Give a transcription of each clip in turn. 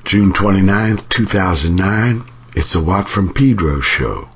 June 29th, 2009. It's a Watt from Pedro show.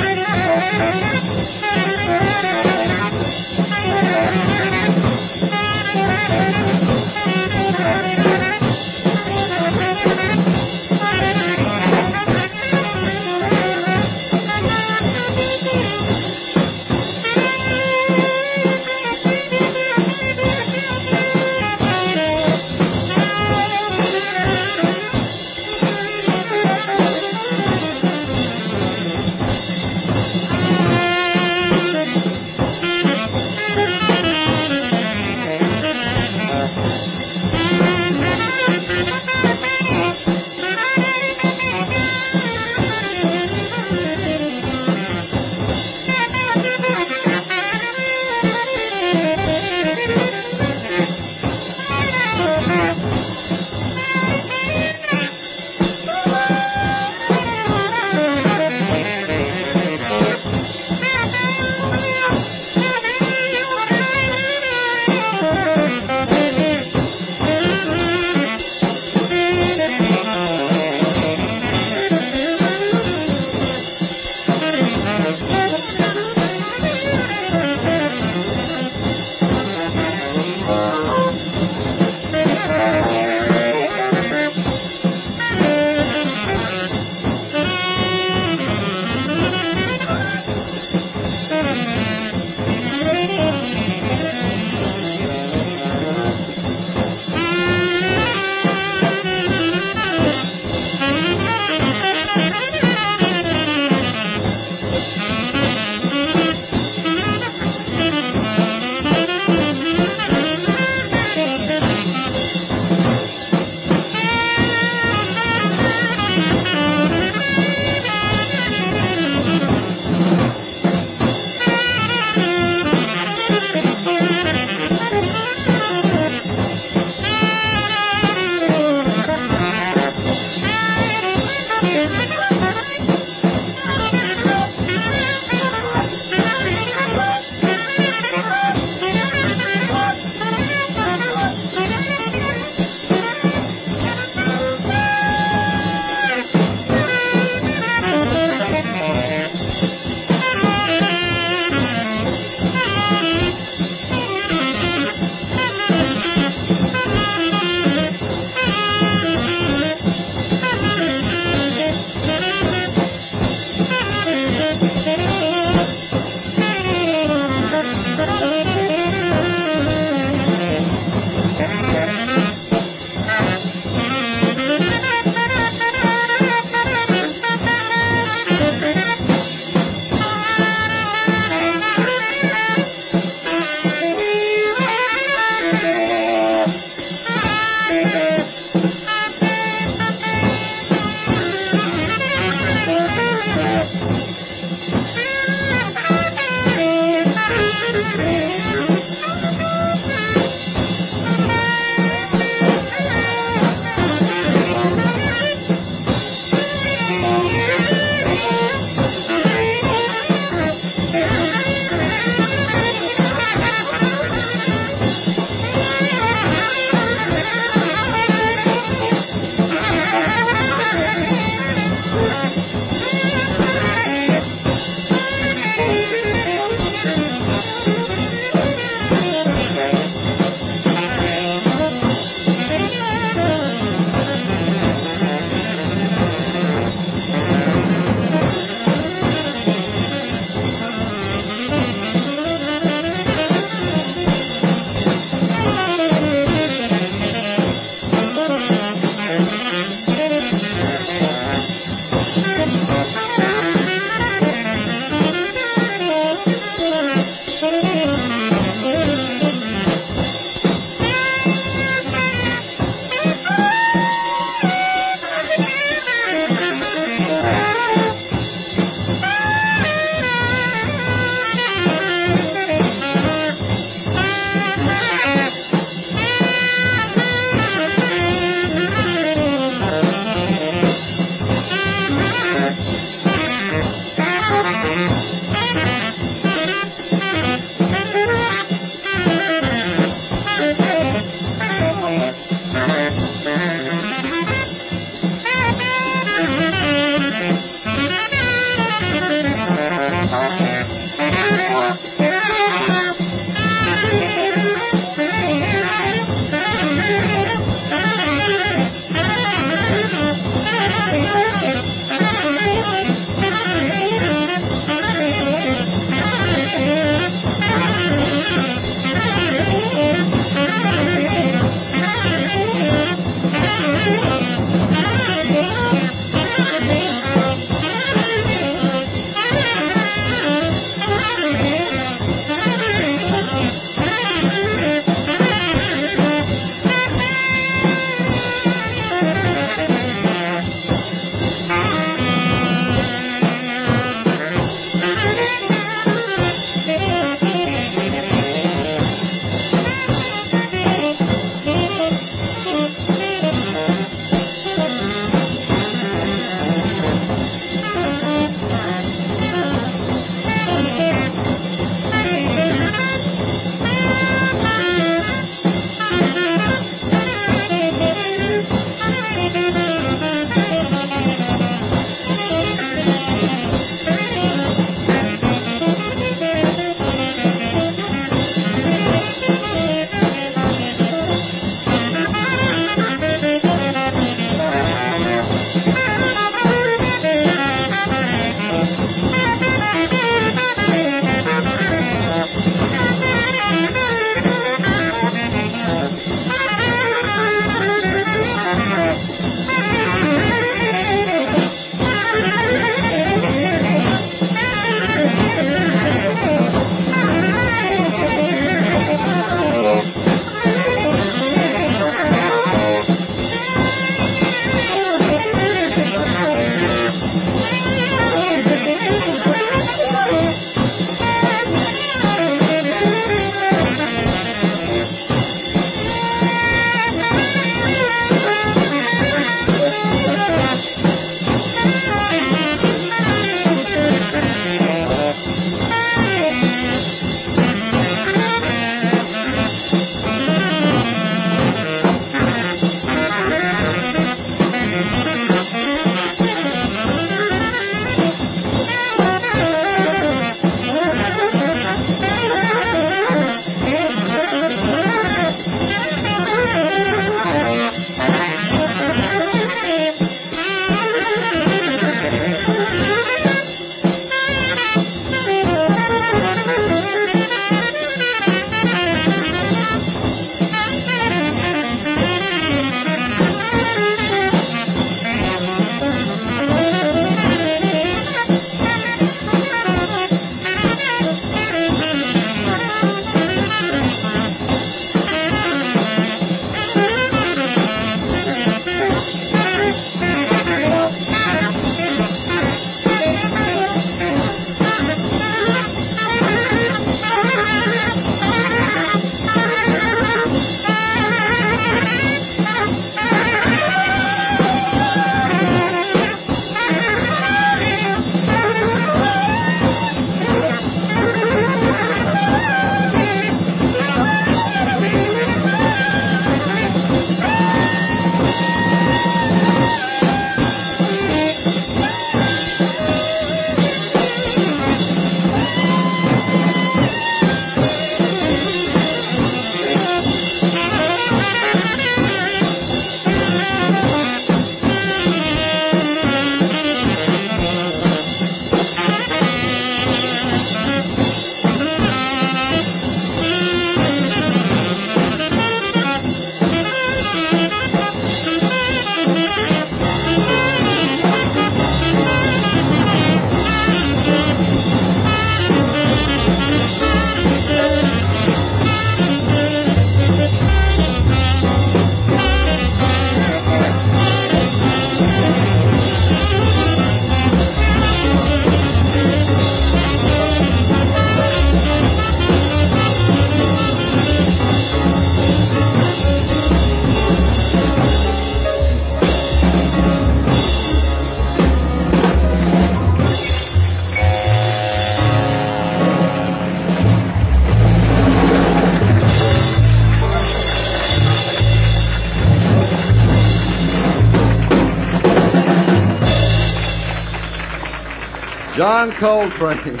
John Coltrane.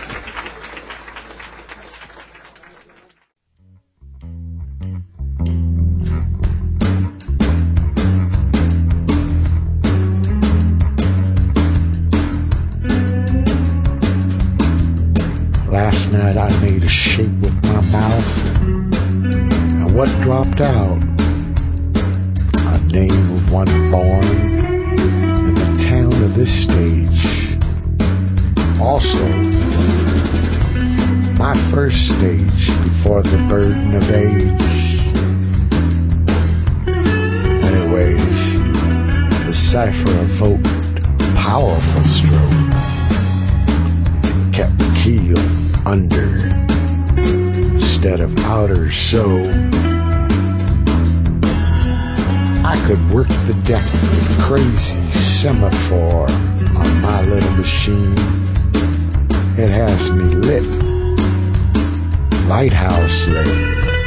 Last night I made a shape with my mouth, and what dropped out? A name of one born in the town of this stage. Also, my first stage before the burden of age. Anyways, the cipher evoked a powerful stroke. Kept the keel under instead of outer, so I could work the deck with crazy semaphore on my little machine. It has me lit, lighthouse lit,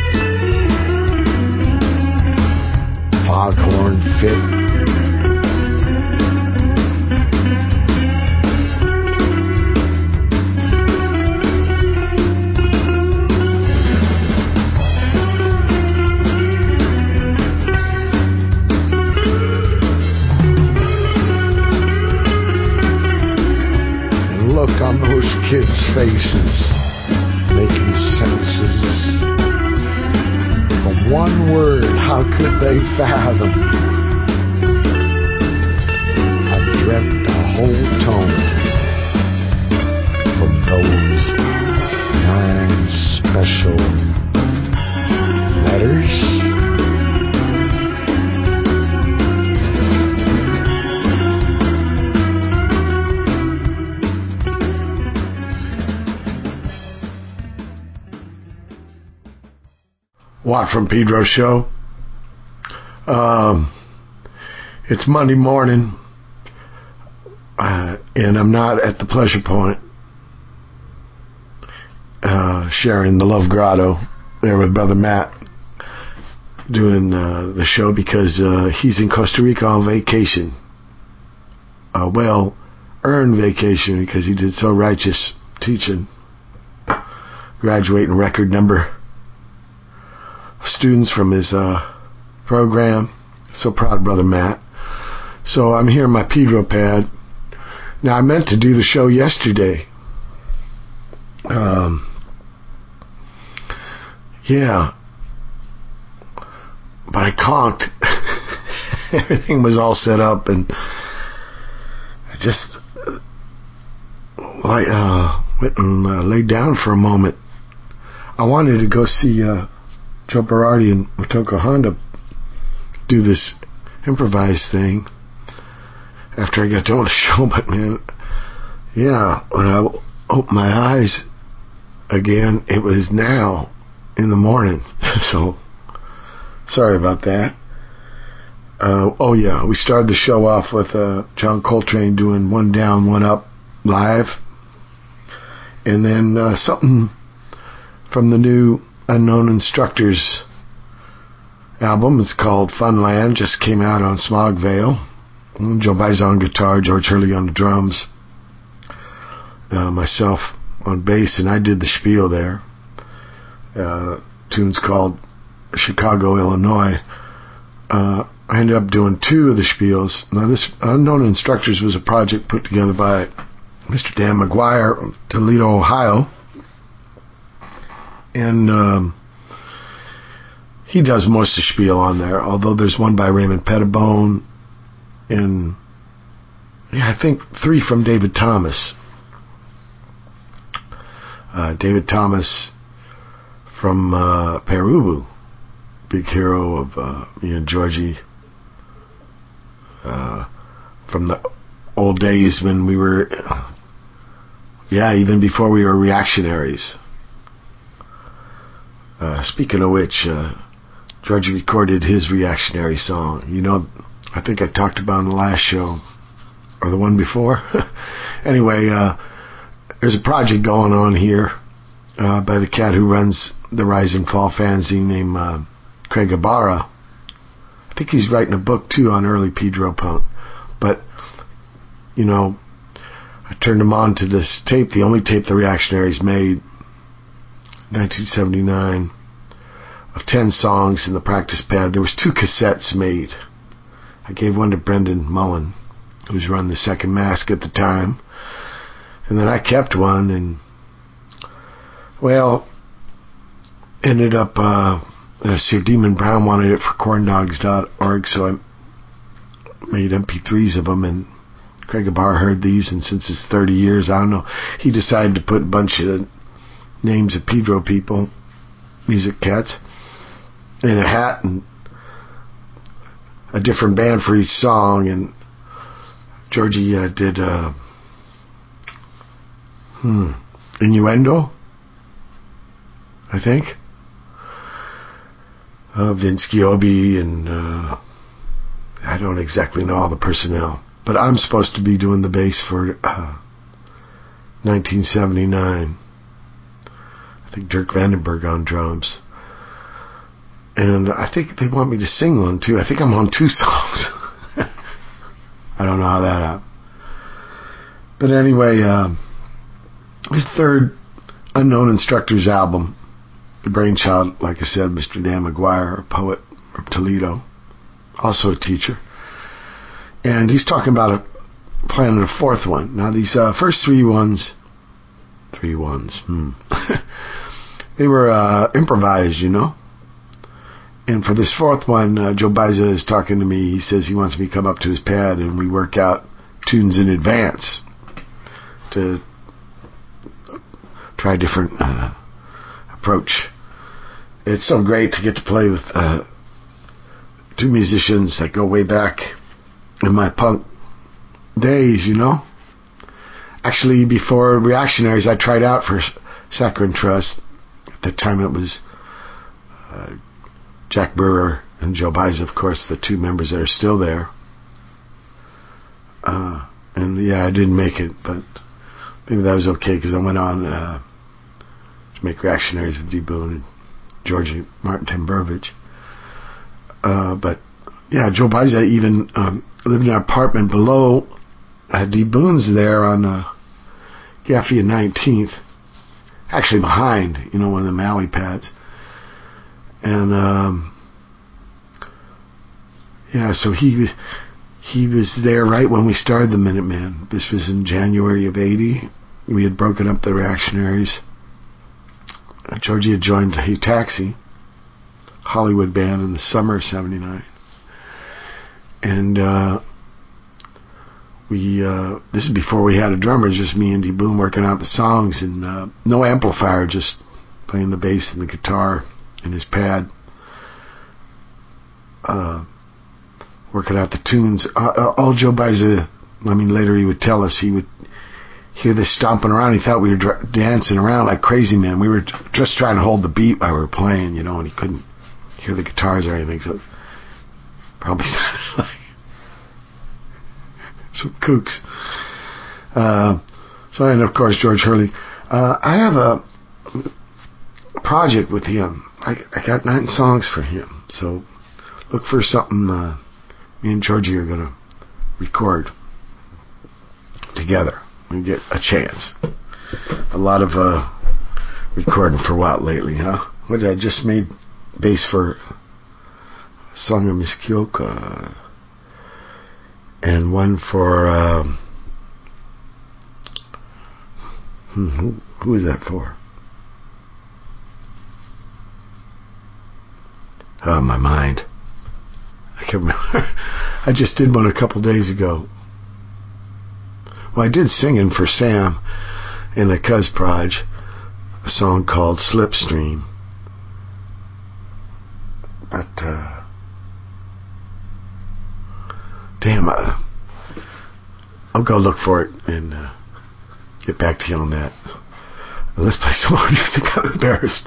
foghorn fit. On those kids' faces, making sentences from one word. How could they fathom? I dreamt a whole tone from those 9 special letters. Watt from Pedro show. It's Monday morning, and I'm not at the Pleasure Point sharing the Love Grotto there with Brother Matt doing the show because he's in Costa Rica on vacation. Well-earned vacation because he did so righteous teaching, graduating record number students from his program. So proud of Brother Matt. So I'm here in my Pedro pad. Now I meant to do the show yesterday. Yeah. But I conked. Everything was all set up and I just went and laid down for a moment. I wanted to go see Joe Berardi and Motoko Honda do this improvised thing after I got done with the show, but man, yeah, when I opened my eyes again, it was now in the morning. So sorry about that. We started the show off with John Coltrane doing One Down, One Up live, and then something from the new Unknown Instructors album. It's called Funland, just came out on Smog Veil. Joe Baiza on guitar, George Hurley on the drums, myself on bass, and I did the spiel there. Tune's called Chicago, Illinois. I ended up doing 2 of the spiels. Now this Unknown Instructors was a project put together by Mr. Dan McGuire of Toledo, Ohio. And he does most of the spiel on there, although there's one by Raymond Pettibone and I think 3 from David Thomas. David Thomas from Perubu, big hero of me and Georgie from the old days when we were even before we were reactionaries. Speaking of which, Georgie recorded his reactionary song. You know, I think I talked about in the last show, or the one before. Anyway, there's a project going on here by the cat who runs the Rise and Fall fanzine named Craig Ibarra. I think he's writing a book, too, on early Pedro punk. But, you know, I turned them on to this tape, the only tape the Reactionaries made, 1979, of 10 songs in the practice pad. There was 2 cassettes made. I gave one to Brendan Mullen, who was running the Second Mask at the time. And then I kept one, and, well, ended up, Sir Demon Brown wanted it for corndogs.org, so I made MP3s of them, and Craig Abar heard these, and since it's 30 years, I don't know, he decided to put a bunch of names of Pedro people, music cats, in a hat, and a different band for each song, and Georgie did Innuendo, I think, Vince Giobbi, and I don't exactly know all the personnel, but I'm supposed to be doing the bass for 1979. I think Dirk Vandenberg on drums. And I think they want me to sing one too. I think I'm on 2 songs. I don't know how that happened. But anyway, his third Unknown Instructors album, the brainchild, like I said, Mr. Dan McGuire, a poet from Toledo, also a teacher. And he's talking about planning a 4th one. Now these first 3 ones, they were improvised, you know. And for this 4th one, Joe Baiza is talking to me. He says he wants me to come up to his pad and we work out tunes in advance to try a different approach. It's so great to get to play with 2 musicians that go way back in my punk days, you know. Actually, before Reactionaries, I tried out for Saccharine Trust. At the time, it was Jack Brewer and Joe Baiza, of course, the 2 members that are still there. And yeah, I didn't make it, but maybe that was okay because I went on to make Reactionaries with D. Boon and Georgie Martin Timburovich. But yeah, Joe Baiza even lived in an apartment below D. Boon's there on Gaffey and 19th. Actually behind, you know, one of the Malley pads. And yeah, so he was there right when we started the Minutemen. This was in January of 80. We had broken up the Reactionaries. Georgie had joined Hey Taxi, Hollywood band, in the summer of 79. And this is before we had a drummer, just me and D. Boon working out the songs, and no amplifier, just playing the bass and the guitar in his pad, working out the tunes. All Joe Baiza, I mean, later he would tell us, he would hear this stomping around. He thought we were dancing around like crazy men. We were just trying to hold the beat while we were playing, you know, and he couldn't hear the guitars or anything, so it probably sounded like some kooks. And of course George Hurley. I have a project with him. I got 9 songs for him, so look for something me and Georgie are gonna record together. We get a chance. A lot of recording for what lately, huh? What did I just made bass for a song of Miss Kyoka, and one for who is that for? Oh, my mind. I can't remember. I just did one a couple days ago. Well, I did singing for Sam in the Cuz Proj, a song called Slipstream. But damn, I'll go look for it and get back to you on that. Let's play some more music. I'm embarrassed.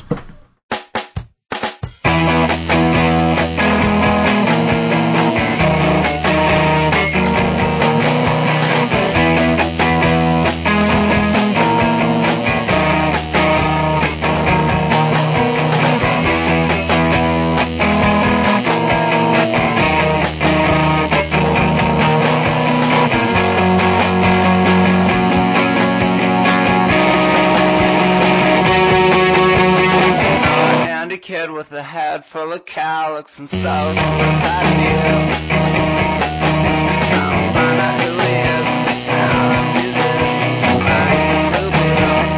with a head full of calyx and so how do you? I'll find out who he is and I'll do this like the bills.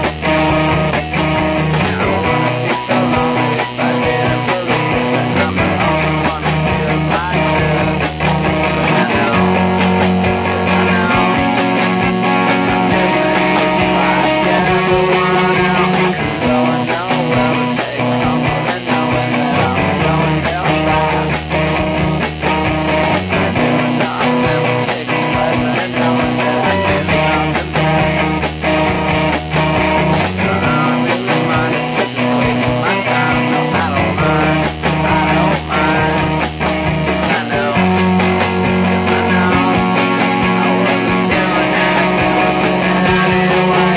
I wouldn't be so lonely if I didn't believe that I'm the only one who feels like this. But I know, yes I know, I'm different just like everyone else. Cause going nowhere would take more than knowing that I'm going real fast. And doing nothing but taking pleasure in knowing that I did nothing best. I don't really mind if you're just wasting my time. No, I don't mind, I don't mind. Yes I know, yes I know, I wasn't doing anything with it anyway.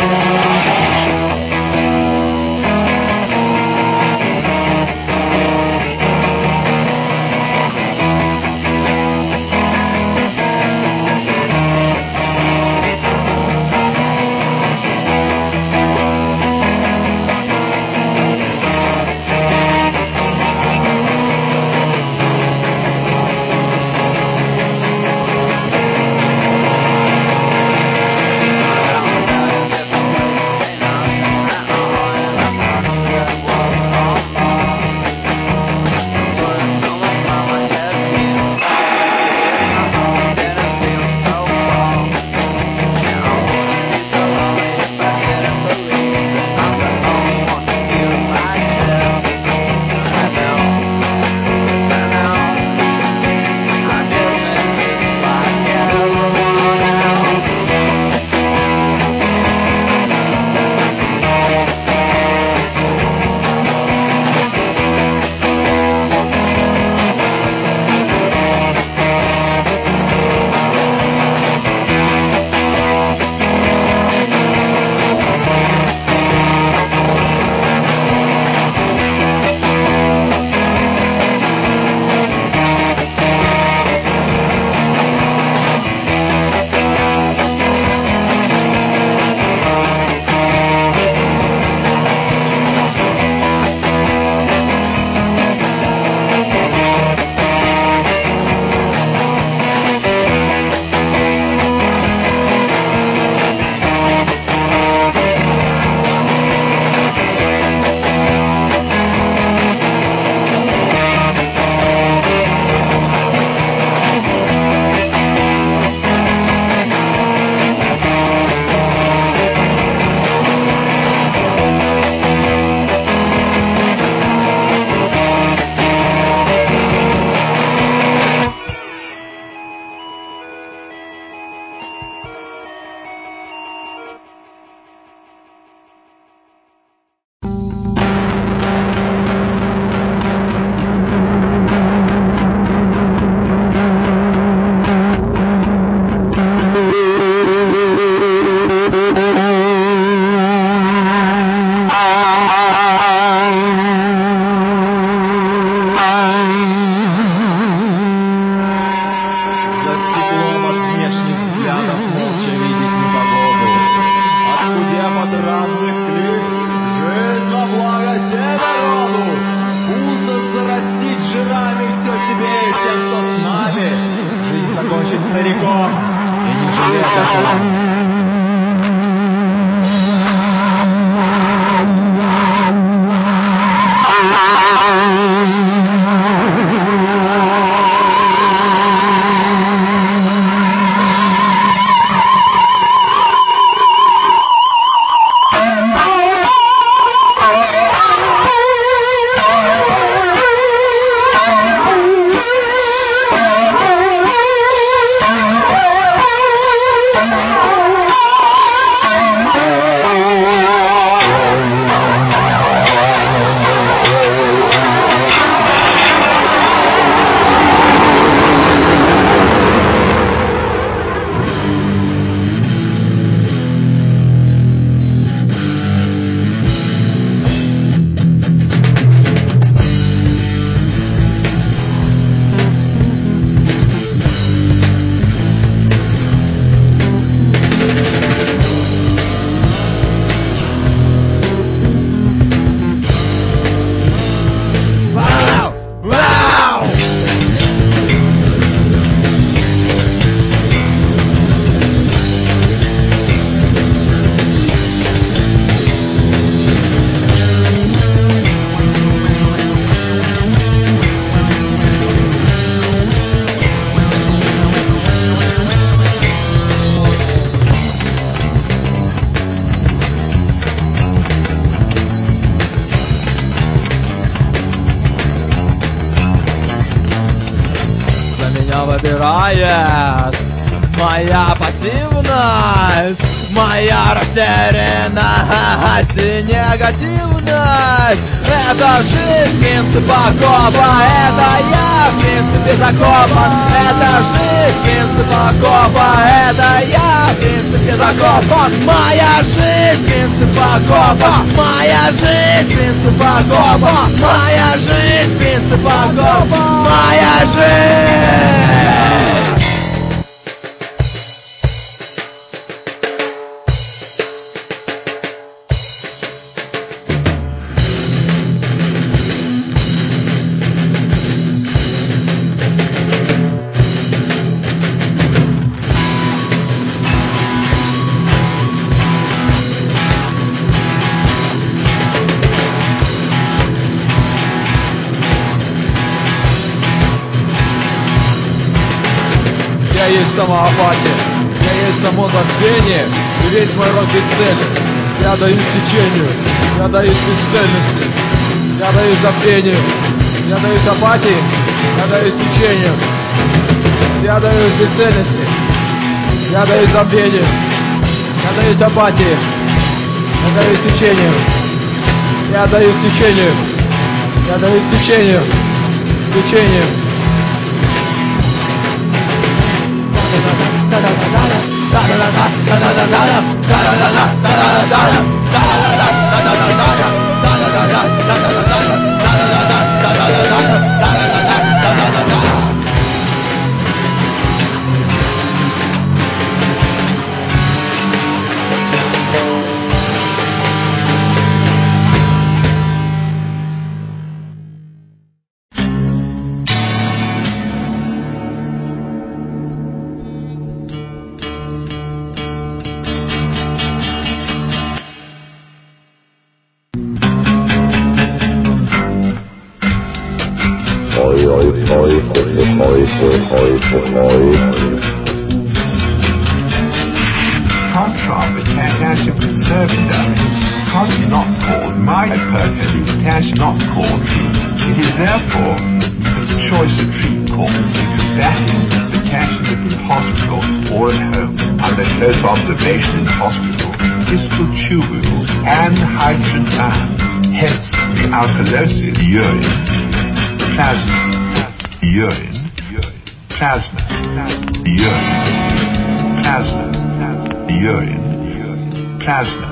Oh, забирает моя пассивность, моя растерянность и негативность. Это жизнь, принцип окопа, это я, в принципе, закопан. Это жизнь, принцип окопа, это я, в принципе, закопан. Моя жизнь, принцип окопа, моя жизнь, принцип окопа, моя жизнь, принцип окопа, моя жизнь. Я есть самоапатия, я есть само забвение, и весь мой род бесцелен. Я даюсь течению, я даюсь бесцельности, я даюсь забвению, я даюсь апатии, я даюсь течению, я даюсь бесцельности, я даюсь забвению, я даюсь апатии, я даюсь течению, я даюсь течению, я даюсь течению, течению. Contrast with potassium conservative. Because not called myperfect, potassium not called treat. It is therefore the choice of treat called in combating potassium in hospital or at home under close observation in hospital, distal tubules and hydrogen ion. Hence the alkalosis urine, plasma, urine, plasma, urine, plasma, urine, plasma.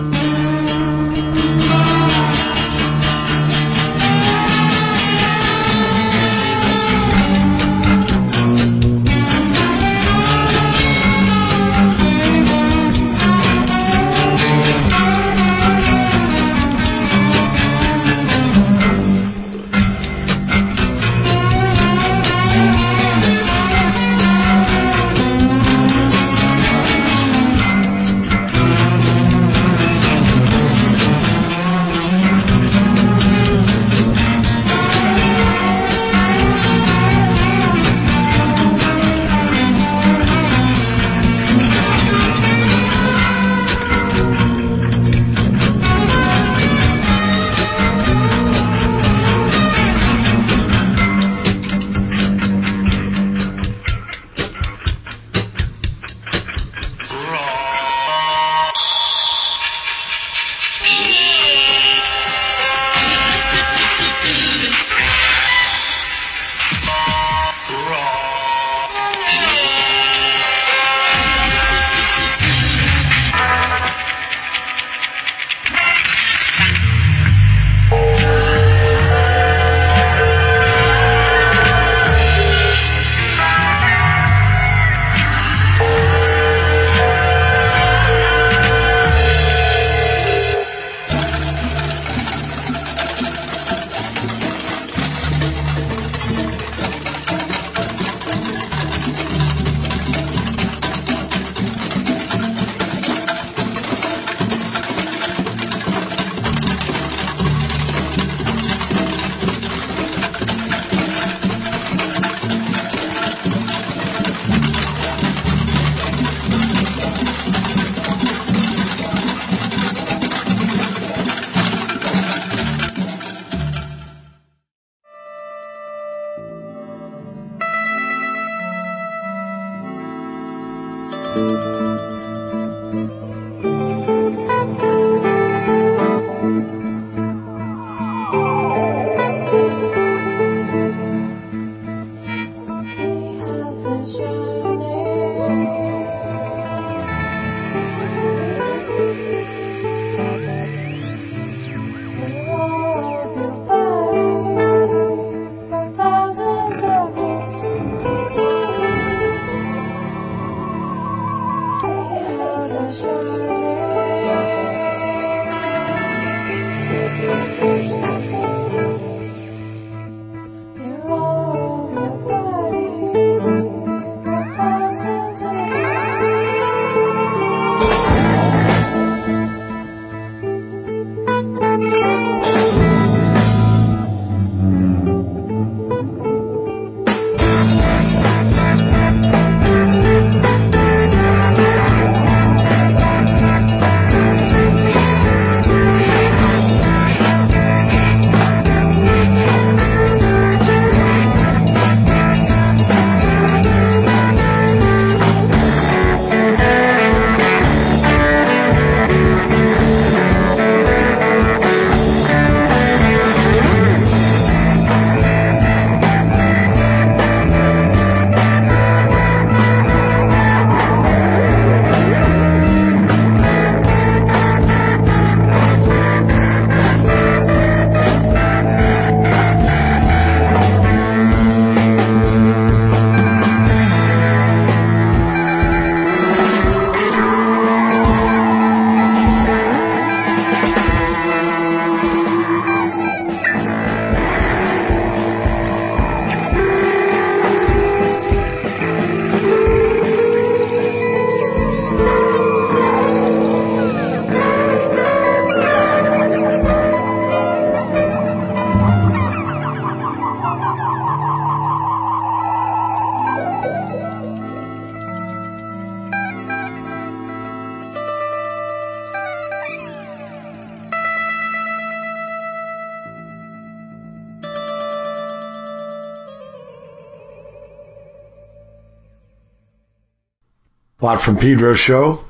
Watt from Pedro show.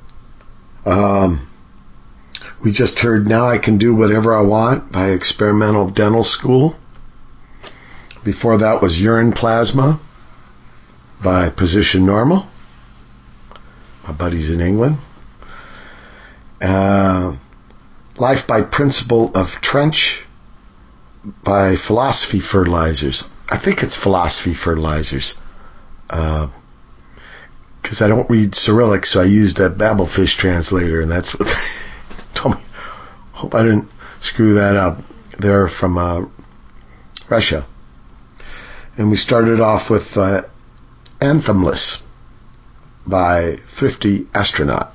We just heard Now I Can Do Whatever I Want by Experimental Dental School. Before that was Urine Plasma by Position Normal. My buddies in England. Life by Principle of Trench by Philosophy Fertilizers. I think it's Philosophy Fertilizers. Because I don't read Cyrillic, so I used a Babelfish translator, and that's what they told me. Hope I didn't screw that up. They're from Russia. And we started off with Anthemless by Thrifty Astronaut.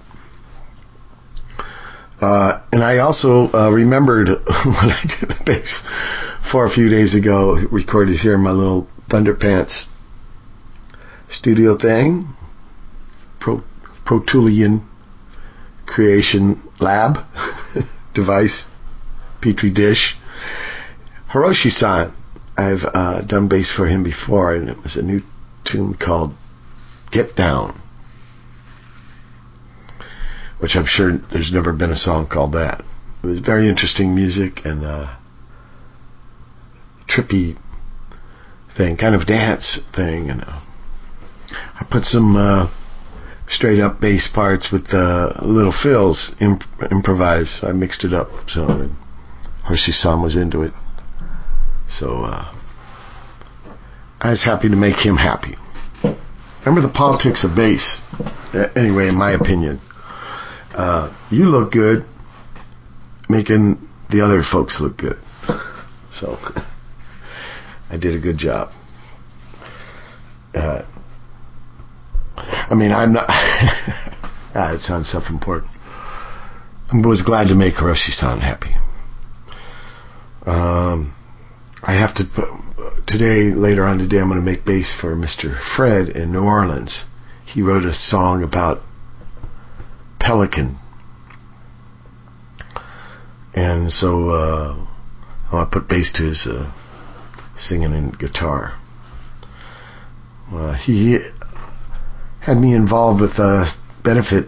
And I also remembered when I did the bass for a few days ago, recorded here in my little Thunderpants studio thing, Pro Toolean Creation Lab device, Petri dish. Hiroshi-san, I've done bass for him before, and it was a new tune called Get Down, which I'm sure there's never been a song called that. It was very interesting music and trippy thing, kind of dance thing. And I put some straight up bass parts with little fills improvised. I mixed it up, so Hiroshi-san was into it. So I was happy to make him happy. Remember the politics of bass. Anyway, in my opinion, you look good making the other folks look good. So I did a good job. I mean, I'm not it sounds self-important. I was glad to make Hiroshi-san happy. I have to today, later on today, I'm going to make bass for Mr. Fred in New Orleans. He wrote a song about Pelican, and so I put bass to his singing and guitar. He had me involved with a benefit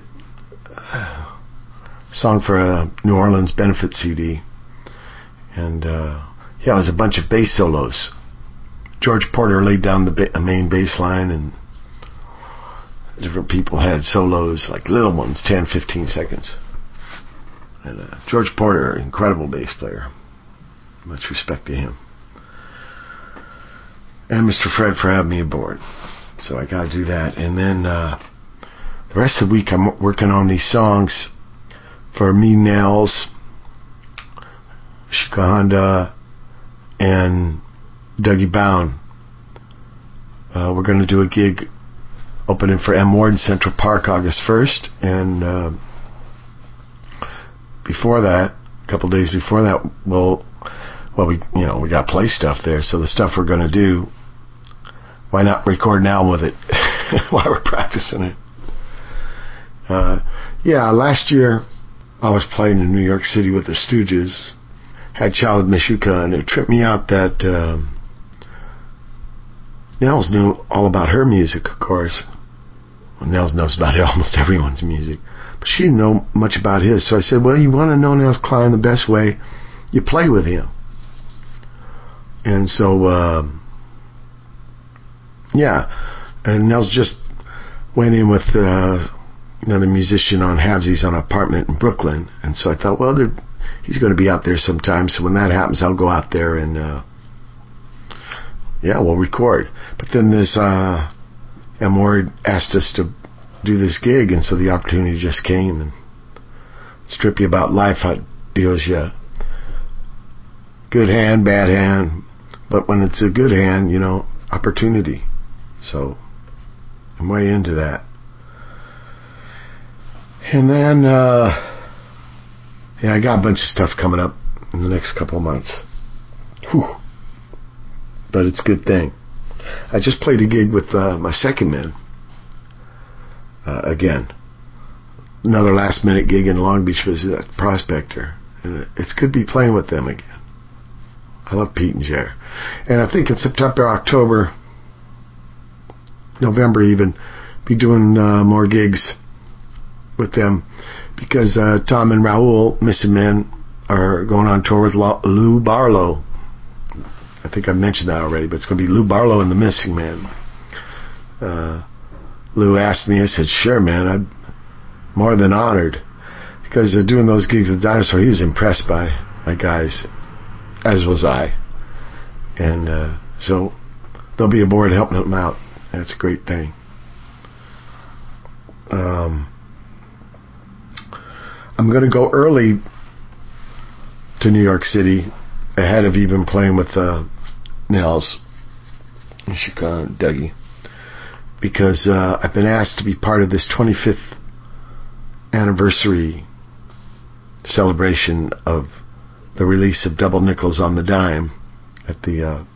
song for a New Orleans benefit CD, and yeah, it was a bunch of bass solos. George Porter laid down the main bass line, and different people had solos, like little ones, 10, 15 seconds. And George Porter, incredible bass player. Much respect to him. And Mr. Fred for having me aboard. So I got to do that. And then the rest of the week I'm working on these songs for me, Nels, Shuka Honda, and Dougie Bound. We're going to do a gig opening for M. Ward in Central Park August 1st, and before that, a couple days before that, we got to play stuff there. So the stuff we're going to do, why not record an album with it while we're practicing it? Yeah, last year I was playing in New York City with the Stooges, had Child Mishuka, and it tripped me out that Nels knew all about her music, of course. Well, Nels knows about almost everyone's music, but she didn't know much about his. So I said, well, you want to know Nels Cline the best way? You play with him. And so, yeah, and Nels just went in with another musician on Halvesies on an apartment in Brooklyn, and so I thought, well, he's going to be out there sometime, so when that happens, I'll go out there and yeah, we'll record. But then this M. Ward asked us to do this gig, and so the opportunity just came. And it's trippy about life, how it deals you. Good hand, bad hand, but when it's a good hand, opportunity. So I'm way into that. And then yeah, I got a bunch of stuff coming up in the next couple of months. Whew. But it's a good thing. I just played a gig with my second man again. Another last minute gig in Long Beach was at Prospector, and it's good to be playing with them again. I love Pete and Jer. And I think in September, October, November even, be doing more gigs with them because Tom and Raul, Missing Men, are going on tour with Lou Barlow. I think I mentioned that already, but it's going to be Lou Barlow and the Missing Men. Lou asked me, I said, sure, man, I'm more than honored. Because doing those gigs with Dinosaur, he was impressed by my guys, as was I. And so they'll be aboard helping them out. That's a great thing. I'm going to go early to New York City ahead of even playing with Nels in Chicago, Dougie, because I've been asked to be part of this 25th anniversary celebration of the release of Double Nickels on the Dime at the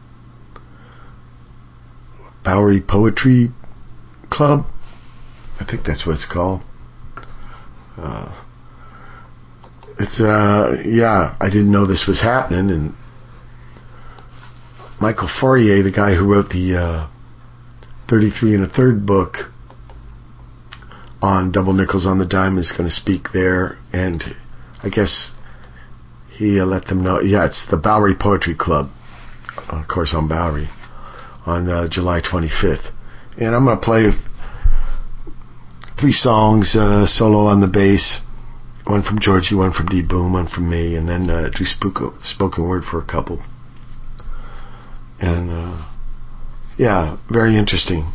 Bowery Poetry Club. I think that's what it's called. I didn't know this was happening, and Michael Fourier, the guy who wrote the 33 and a third book on Double Nickels on the Dime, is going to speak there, and I guess he let them know. Yeah, it's the Bowery Poetry Club, of course, on Bowery, on July 25th. And I'm going to play 3 songs solo on the bass, one from Georgie, one from D Boom, one from me, and then do spoken word for a couple. And very interesting.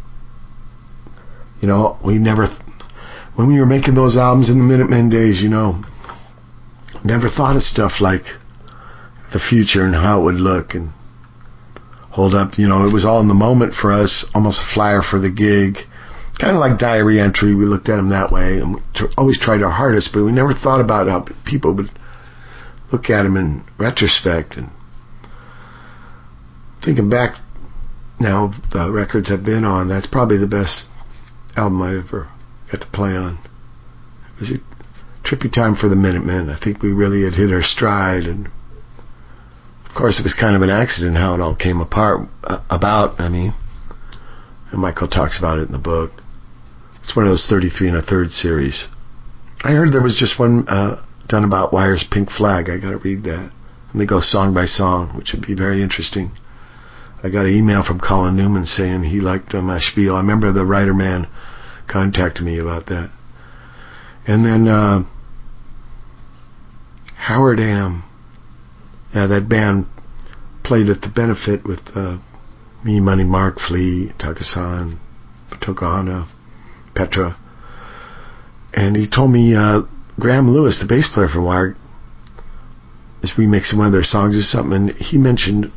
You know, when we were making those albums in the Minutemen days, never thought of stuff like the future and how it would look and hold up. It was all in the moment for us, almost a flyer for the gig. Kind of like diary entry. We looked at them that way, and we always tried our hardest, but we never thought about how people would look at them in retrospect. And thinking back now, the records I've been on, that's probably the best album I ever got to play on. It was a trippy time for the Minutemen. I think we really had hit our stride, and of course it was kind of an accident how it all came about. And Michael talks about it in the book. It's one of those 33 and a third series. I heard there was just one done about Wire's Pink Flag. I got to read that. And they go song by song, which would be very interesting. I got an email from Colin Newman saying he liked my spiel. I remember the writer man contacted me about that. And then Howard Am, that band played at the benefit with me, Money Mark, Flea, Taka-san, Tokohana, Petra. And he told me Graham Lewis, the bass player from Wire, is remixing one of their songs or something, and he mentioned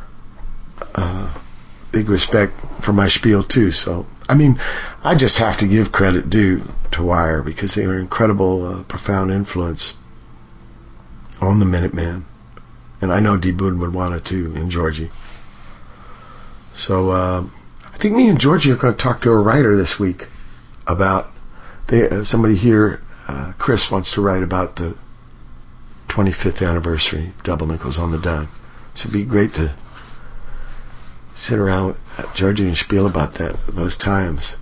big respect for my spiel too. So, I just have to give credit due to Wire because they were an incredible, profound influence on the Minutemen. And I know D. Boone would want it too, and Georgie. So I think me and Georgie are going to talk to a writer this week about somebody here, Chris, wants to write about the 25th anniversary Double Nickels on the Dime. So it'd be great to sit around with Georgie and spiel about those times.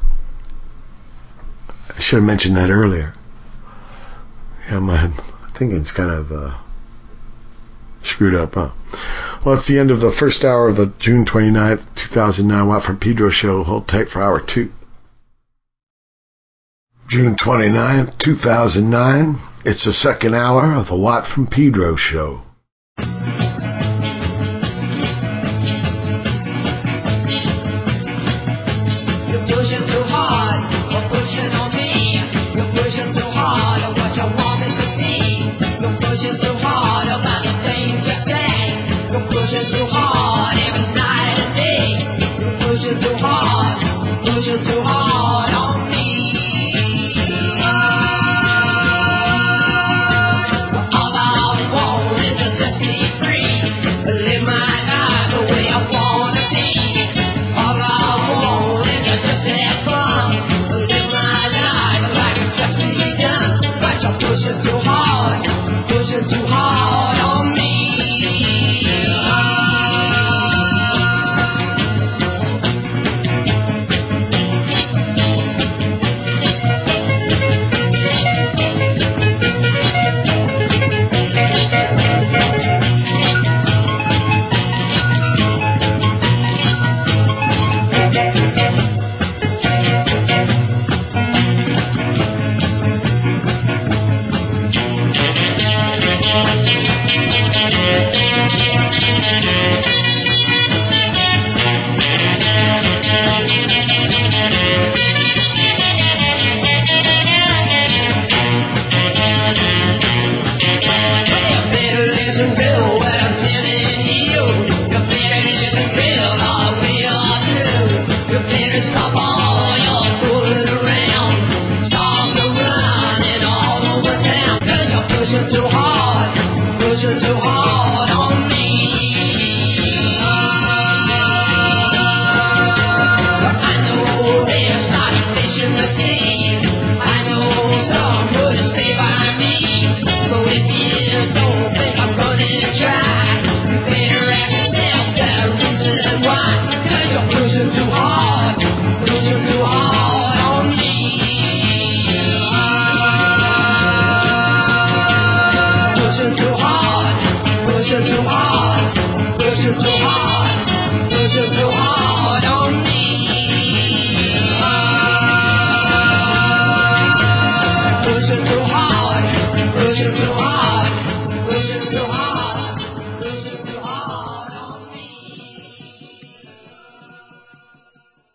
I should have mentioned that earlier. Yeah, my thinking's kind of screwed up, huh? Well, it's the end of the first hour of the June 29th, 2009 Watt from Pedro show. Hold tight for hour 2. June 29th, 2009. It's the second hour of the Watt from Pedro show. You're pushing too hard, or pushing on me. You're pushing too hard, or what you want me to see. You're pushing too hard about the things you say. You're pushing too hard every night and day. You're pushing too hard on me. All I want is to just be free. pushing too hard on me. Pushing too hard on me. Pushing too hard on me. Pushing too hard on me.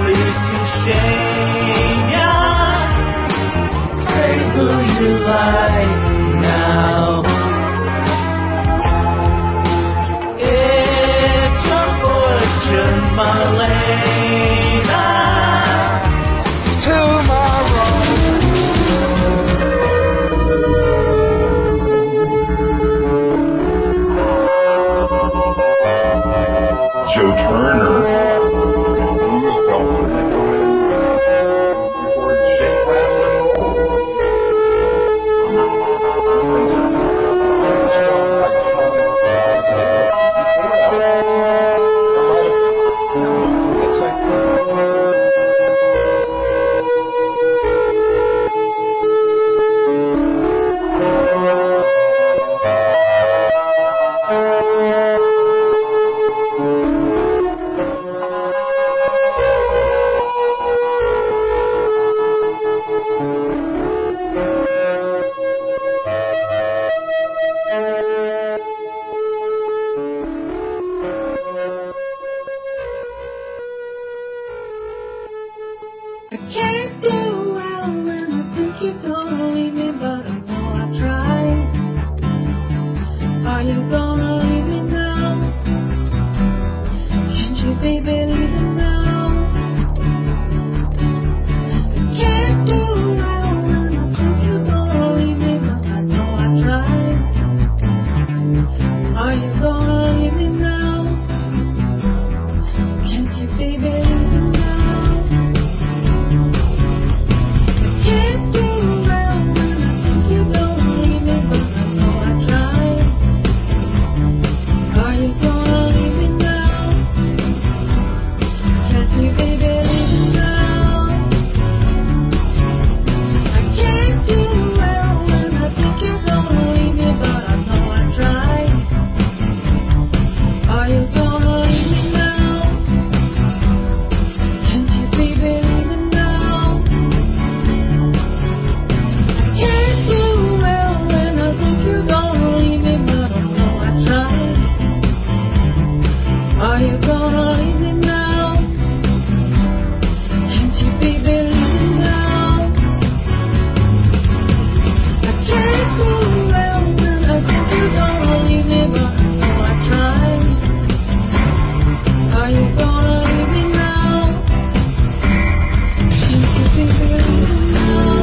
simply to shame ya. Say who you like now. It's a fortune, Malena. Tomorrow. Joe Turner, Blues Belton, and go in and record Shake, Rattle, and Roll. I can't do well when I think you're gonna leave me, but I know I tried. Are you gonna leave me now? Can't you, baby, leave me now? I can't do well when I think you're gonna leave me, but I know I tried. Are you gonna leave me now? Can't you, baby, leave me now? Can't do well when I think you're gonna leave me, but I know I tried. Are you gonna leave me now? Can't you, baby, leave me now? I can't do well when I think you're gonna leave me, but I know I tried. Are you gonna leave me now? Can't you, baby, leave me now? Can't do well when I think you're gonna leave me, but I know I tried. Are you gonna leave me now? Can't you, baby, leave me now? I can't do well when I think you're gonna leave me, but I know I tried. Are you gonna leave me now? Can't you, baby, leave me now?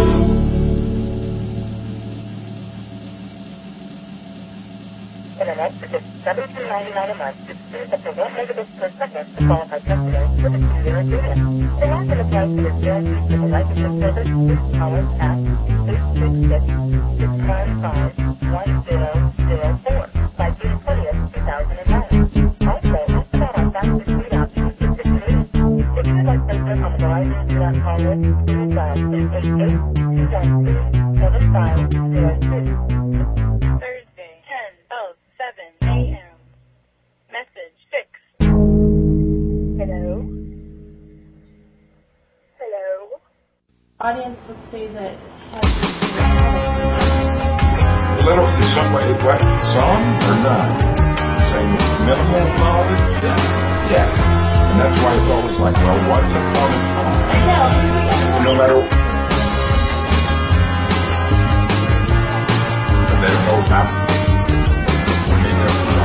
Internet is $17.99 a month. Up to 1 megabit per second to qualify customers with a 2-year agreement. To learn the price that is guaranteed for the life of this service, please call us at 866-695-1004 by June 20th, 2009. Also, ask about our fastest speed option for 6 minutes. If you would like Centra on the Verizon Do Not Call list, please dial 888-212-7502. Thursday, 10:07 a.m. Message 6. Hello? Hello? Audience would say that Little, is somebody what? Some or none? Saying minimal knowledge? Yeah. And that's why it's always like, well, once upon a time. No matter. But they don't know about. They never know.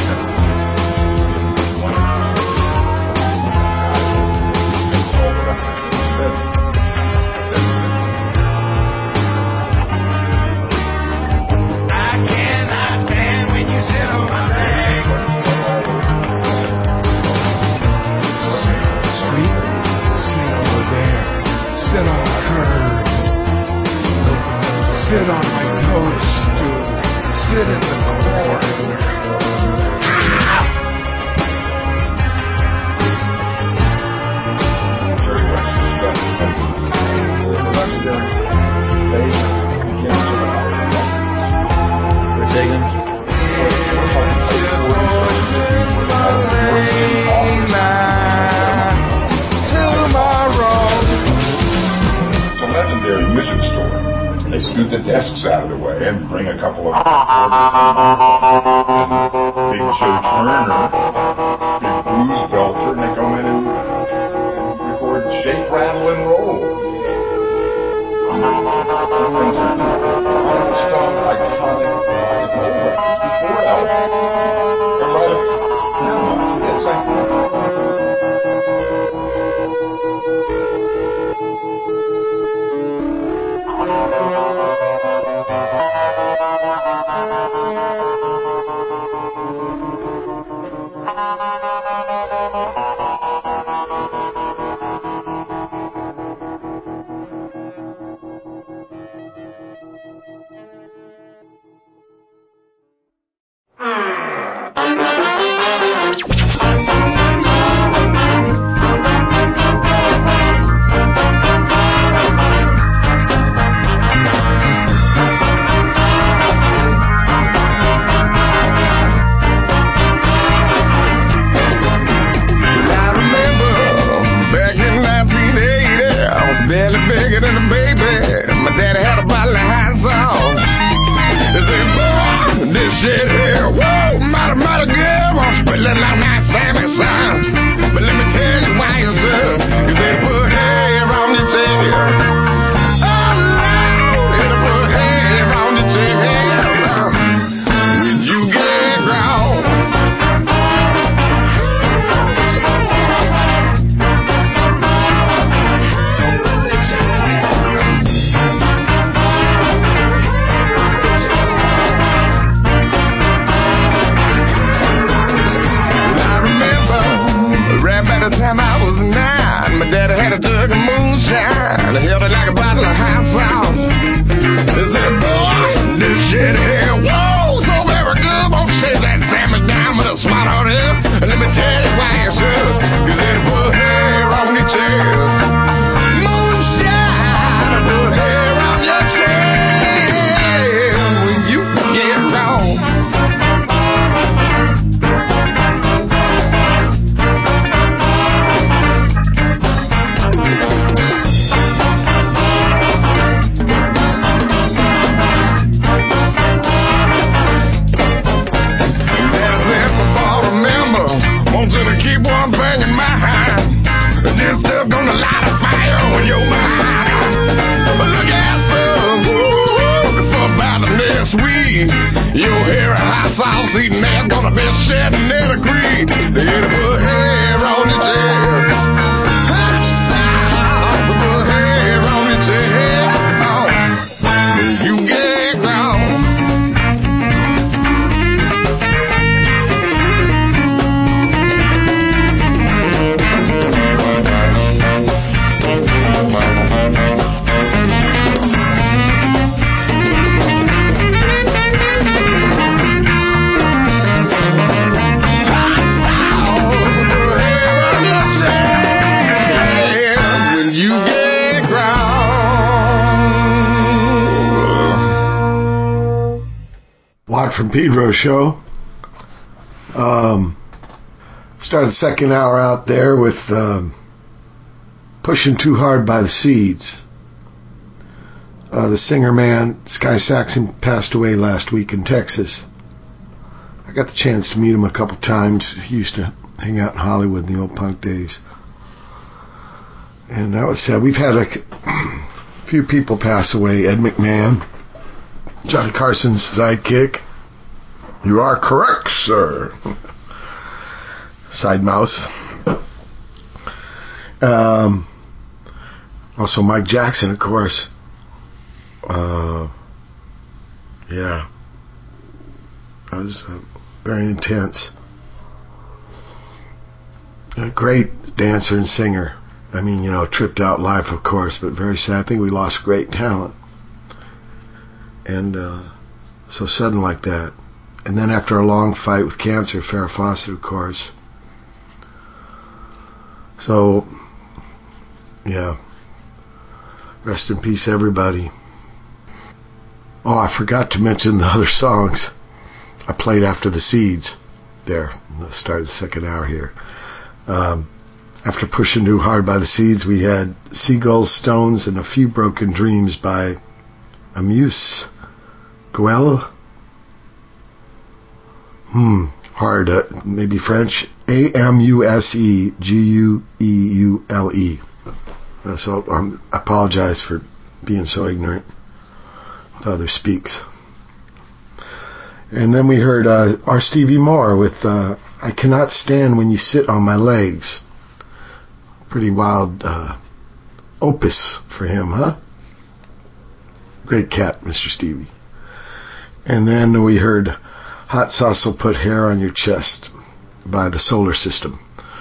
Sit on my toadstool. Sit in the corner. Music store. They scoot the desks out of the way and bring a couple of Big Joe Turner, Big Blues Belter, and they come in and record rattle and roll. These things are behind the stone, iconic rock and roll records before Elvis. They're right up now. It's like From Pedro show. Started the second hour out there with Pushing Too Hard by the Seeds. The singer man, Sky Saxon, passed away last week in Texas. I got the chance to meet him a couple times. He used to hang out in Hollywood in the old punk days. And that was sad. We've had a few people pass away. Ed McMahon, Johnny Carson's sidekick. You are correct, sir. Side mouse. Also Mike Jackson, of course. Yeah. That was very intense. A great dancer and singer. I mean, you know, tripped out life, of course, but very sad. I think we lost great talent. And so sudden like that. And then after a long fight with cancer, Farrah Fawcett, of course. So, yeah. Rest in peace, everybody. Oh, I forgot to mention the other songs I played after the Seeds. There, the start of the second hour here. After Pushing Too Hard by the Seeds, we had Seagulls, Stones, and A Few Broken Dreams by Amuse Gueule. Hard, maybe French. Amusegueule. So I apologize for being so ignorant with other speaks. And then we heard our Stevie Moore with I Cannot Stand When You Sit on My Legs. Pretty wild opus for him, huh? Great cat, Mr. Stevie. And then we heard Hot Sauce Will Put Hair on Your Chest by the Solar System.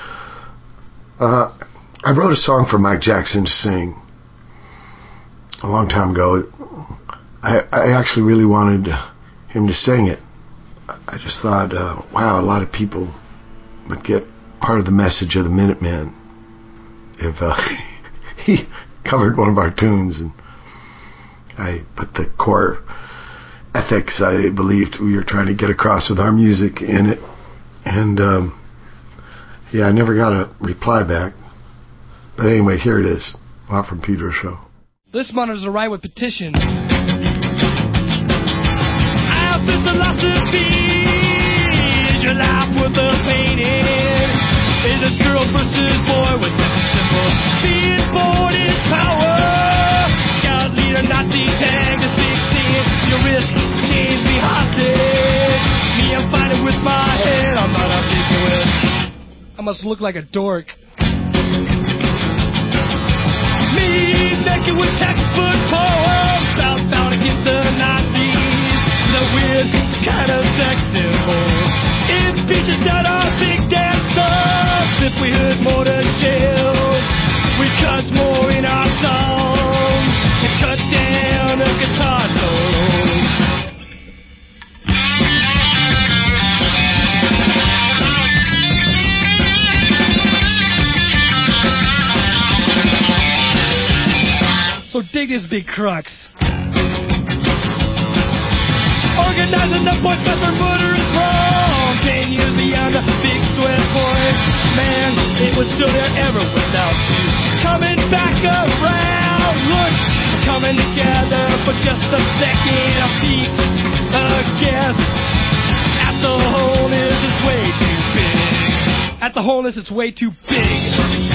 I wrote a song for Mike Jackson to sing a long time ago. I actually really wanted him to sing it. I just thought, wow, a lot of people would get part of the message of the Minutemen if he covered one of our tunes, and I put the core ethics I believed we were trying to get across with our music in it. And yeah, I never got a reply back. But anyway, here it is. Watt from Pedro Show. This monitors a right with petition. I have this philosophy. Is your life worth the painting? Is this girl versus boy with this symbol? Being born is power. Scout leader, Nazi tag, this big thing. Your risk, change me hostage. Me, I'm fighting with my head. I'm not a big risk. I must look like a dork. Me, naked with textbook poems, southbound against the Nazis. The weird kind of sex symbol. In speeches that are big damn stuff. If we heard more than shells, we cuss more in our songs and cut down the guitar solos. So dig this big crux. Organizing the boys got their murder is wrong. 10 years beyond the big sweat point. Man, it was still there ever without you. Coming back around. Look, coming together for just a second. A peek, a guess. At the wholeness, it's way too big. At the wholeness, it's way too big.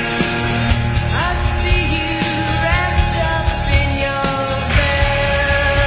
I see you wrapped up in your bed.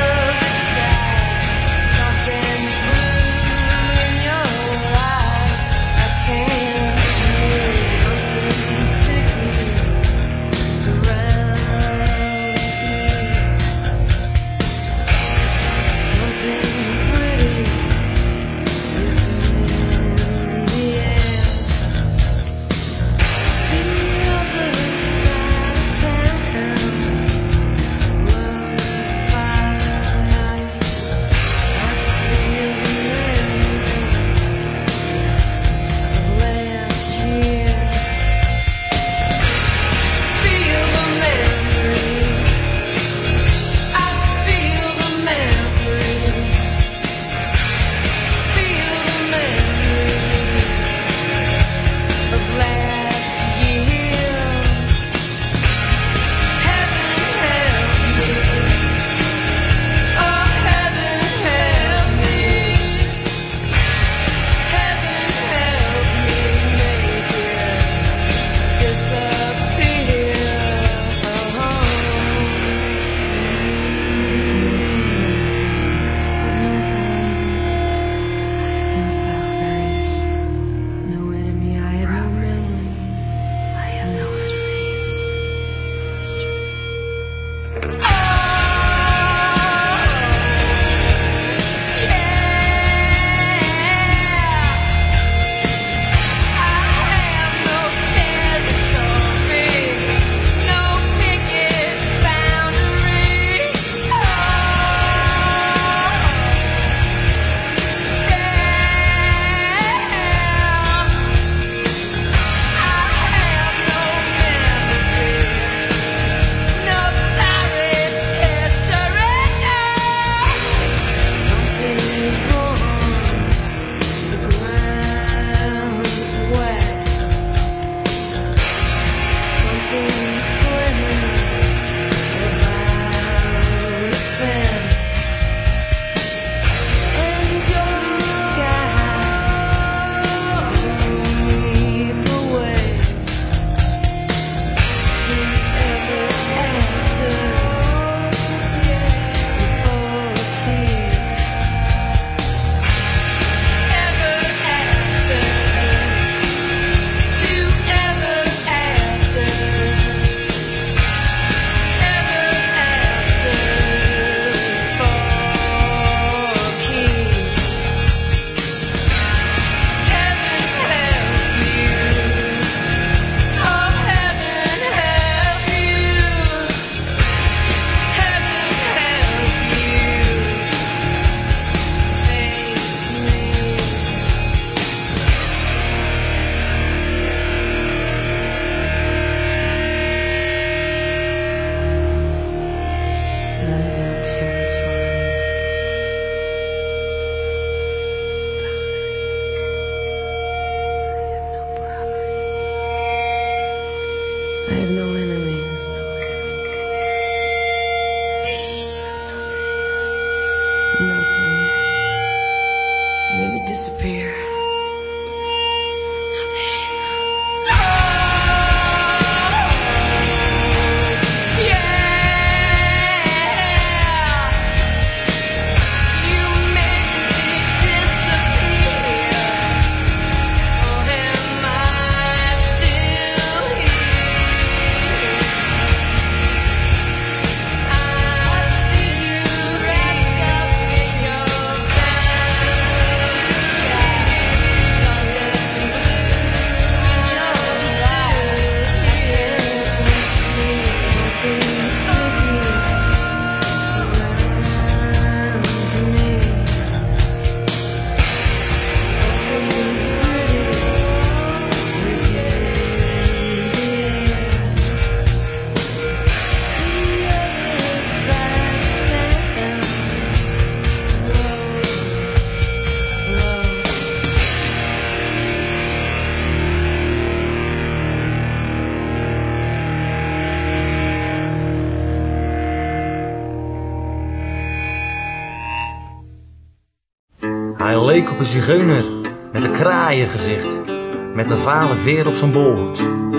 Hij leek op een zigeuner met een kraaiengezicht, met een vale veer op zijn bolhoed.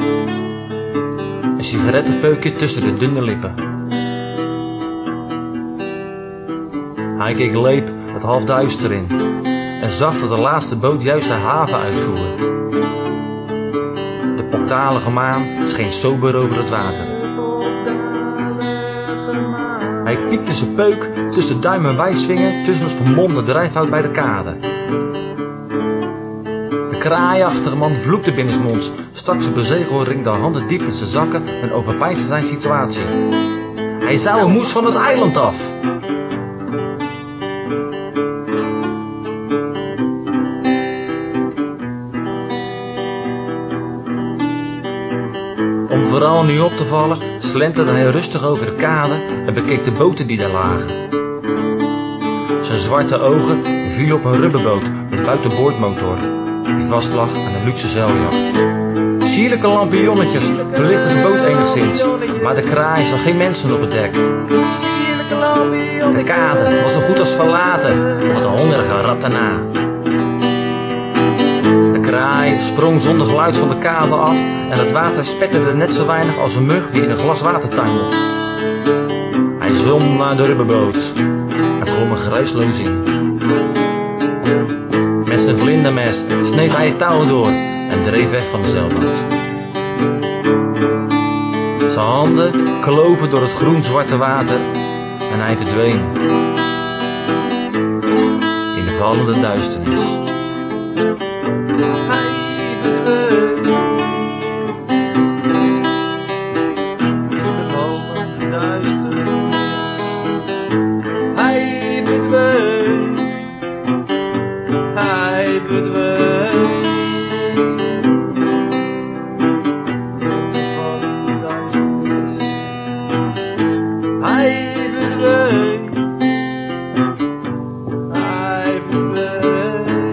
Een sigarettenpeukje tussen de dunne lippen. Hij keek leep het halfduister in en zag dat de laatste boot juist de haven uitvoer. De pokdalige maan scheen sober over het water. Hij piekte zijn peuk tussen duim en wijsvinger tussen het vermomde drijfhout bij de kade. De kraaiachtige man vloekte binnensmonds, stak zijn bezegelring de handen diep in zijn zakken en overpeinsde zijn situatie. Hij zou een moes van het eiland af. Om vooral nu op te vallen, slenterde hij rustig over de kade en bekeek de boten die daar lagen. Zijn zwarte ogen vielen op een rubberboot met buitenboordmotor, die vastlag aan een luxe zeiljacht. Sierlijke lampionnetjes verlichtten de boot enigszins, maar de kraai zag geen mensen op het dek. De kade was zo goed als verlaten, wat een hongerige rat daarna. De kraai sprong zonder geluid van de kade af en het water spetterde net zo weinig als een mug die in een glas water tuimelt. Hij zwom naar de rubberboot en klom er geruisloos in. Met zijn vlindermes sneed hij het touw door en dreef weg van de zeilboot. Zijn handen kloven door het groen-zwarte water en hij verdween in de vallende duisternis. Hij verdween in de vallende duisternis. Hij verdween. Hij verdween. Hij verdween. Hij verdween.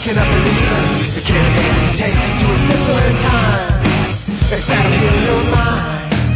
cannot believe the caravan takes you to a simpler time. It's battlefield in your mind.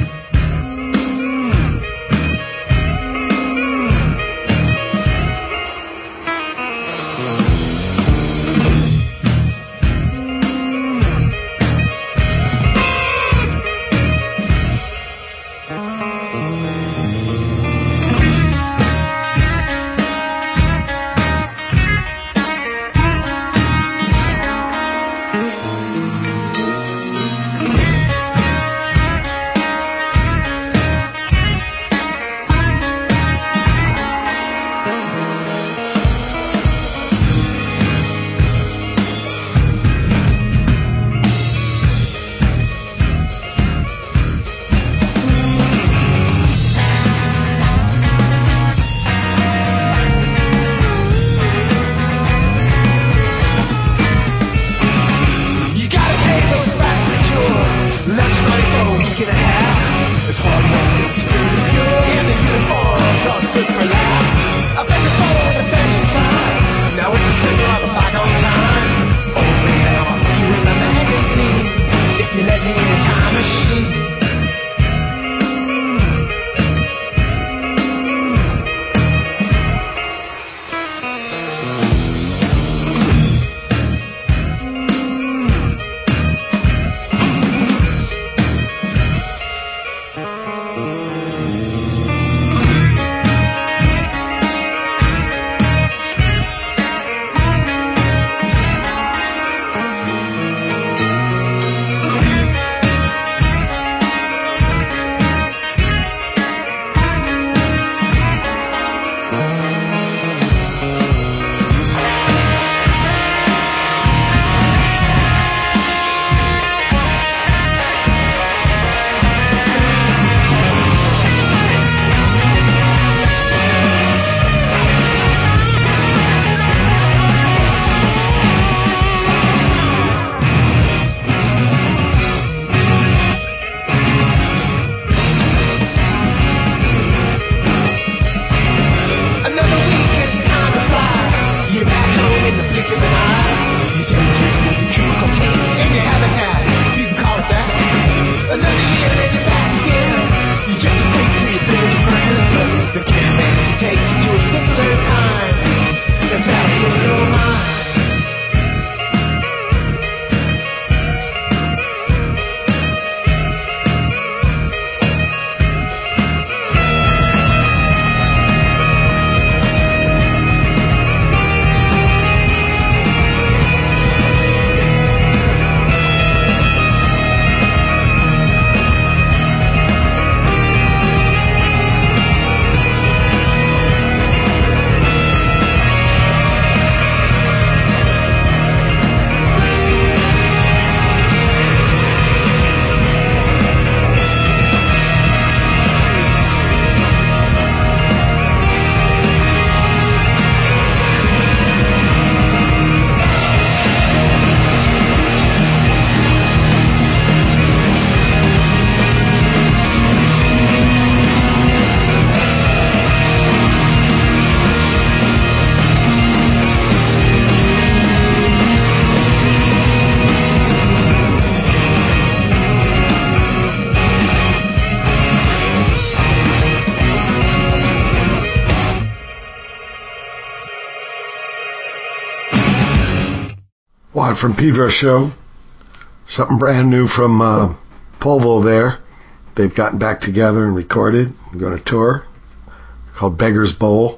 Watt from Pedro Show. Something brand new from Polvo there. They've gotten back together and recorded. They're going to tour. Called Beggar's Bowl.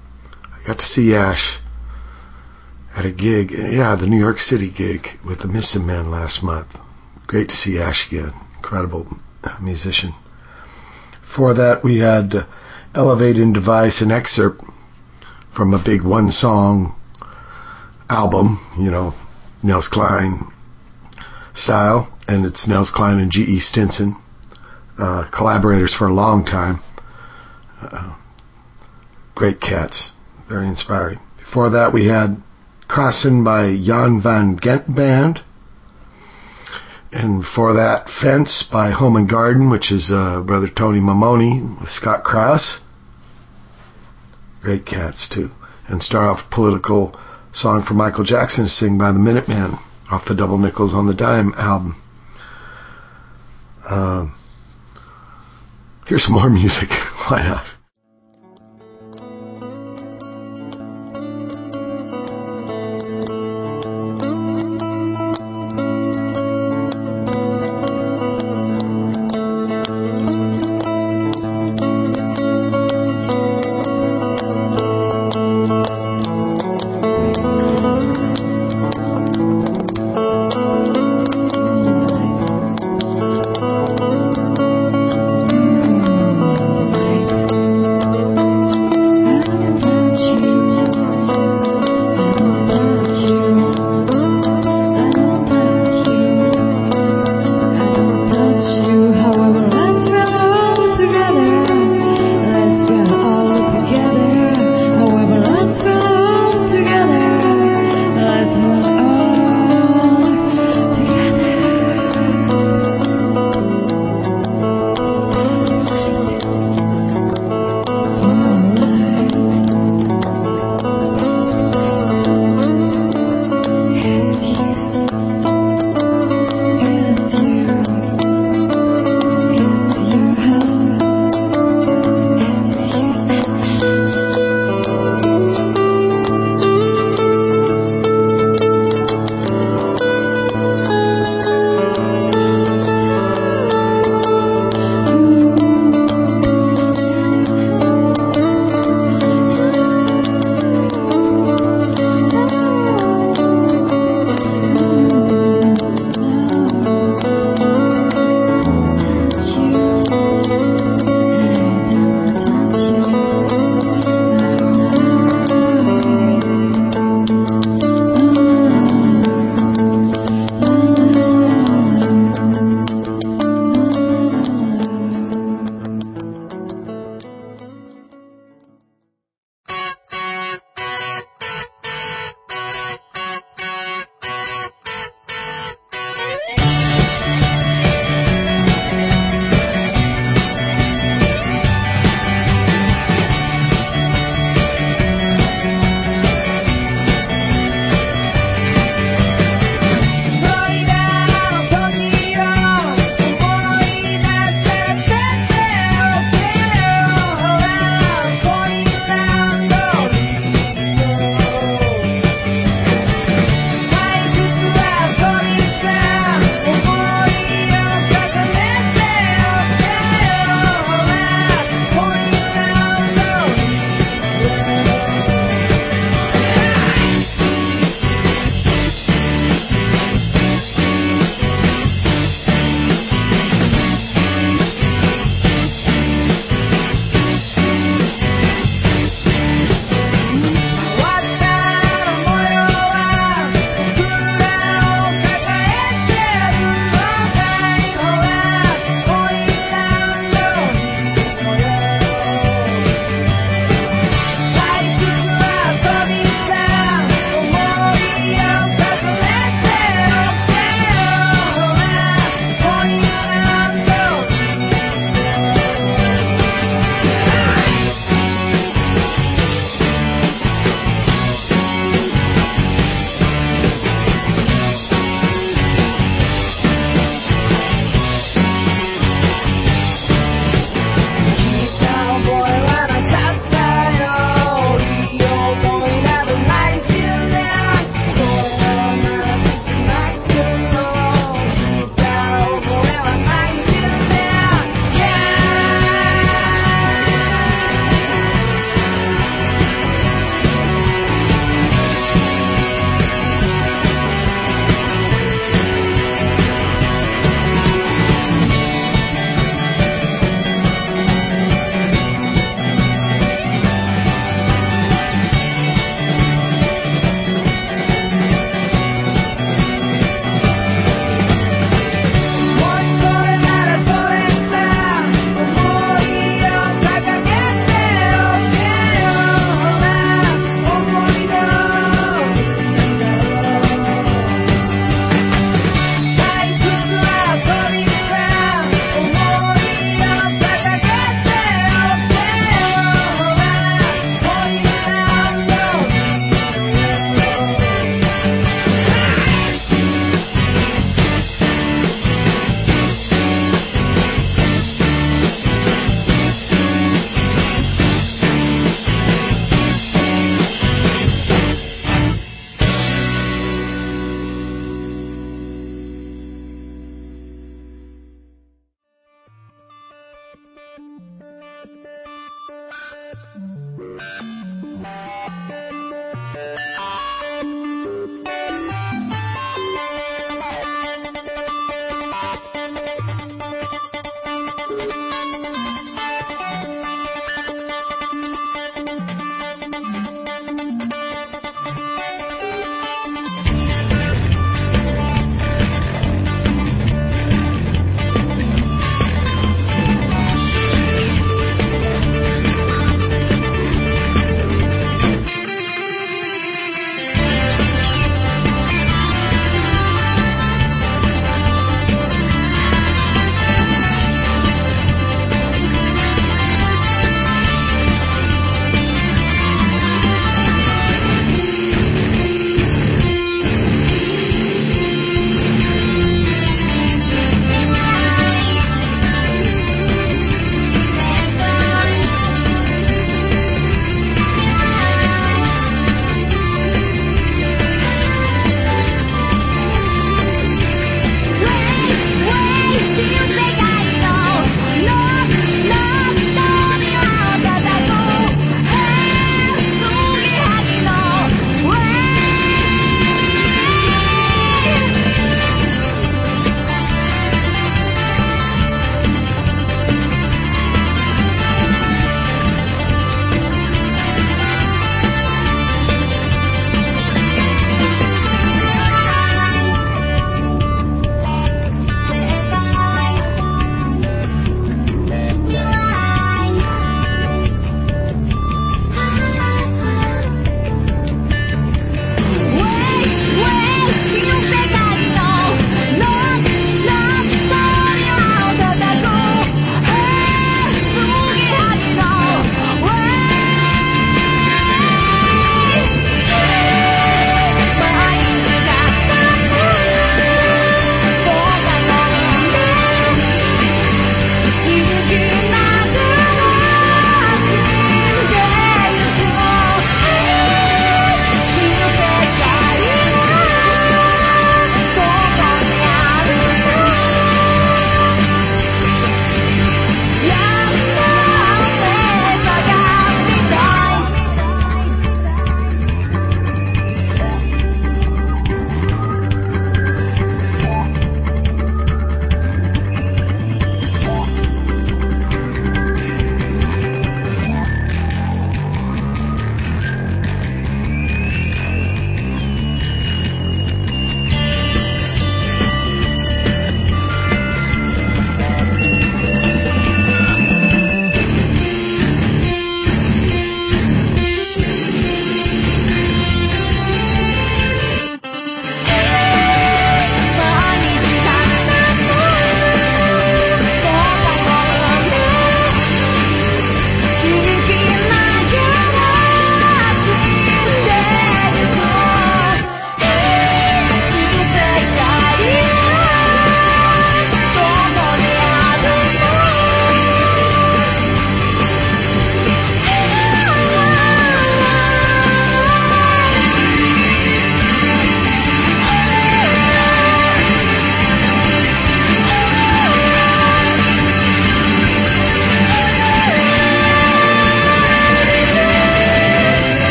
I got to see Ash at a gig. Yeah, the New York City gig with the Missing Men last month. Great to see Ash again. Incredible musician. Before that, we had Elevating Device, an excerpt from a big one-song album, you know, Nels Cline style, and it's Nels Cline and G.E. Stinson, collaborators for a long time. Great cats, very inspiring. Before that, we had Crossing by Jan van Gent Band, and before that, Fence by Home and Garden, which is brother Tony Mamoni with Scott Krause. Great cats too. And start off Political song for Michael Jackson to sing by the Minutemen off the Double Nickels on the Dime album. Here's some more music. Why not?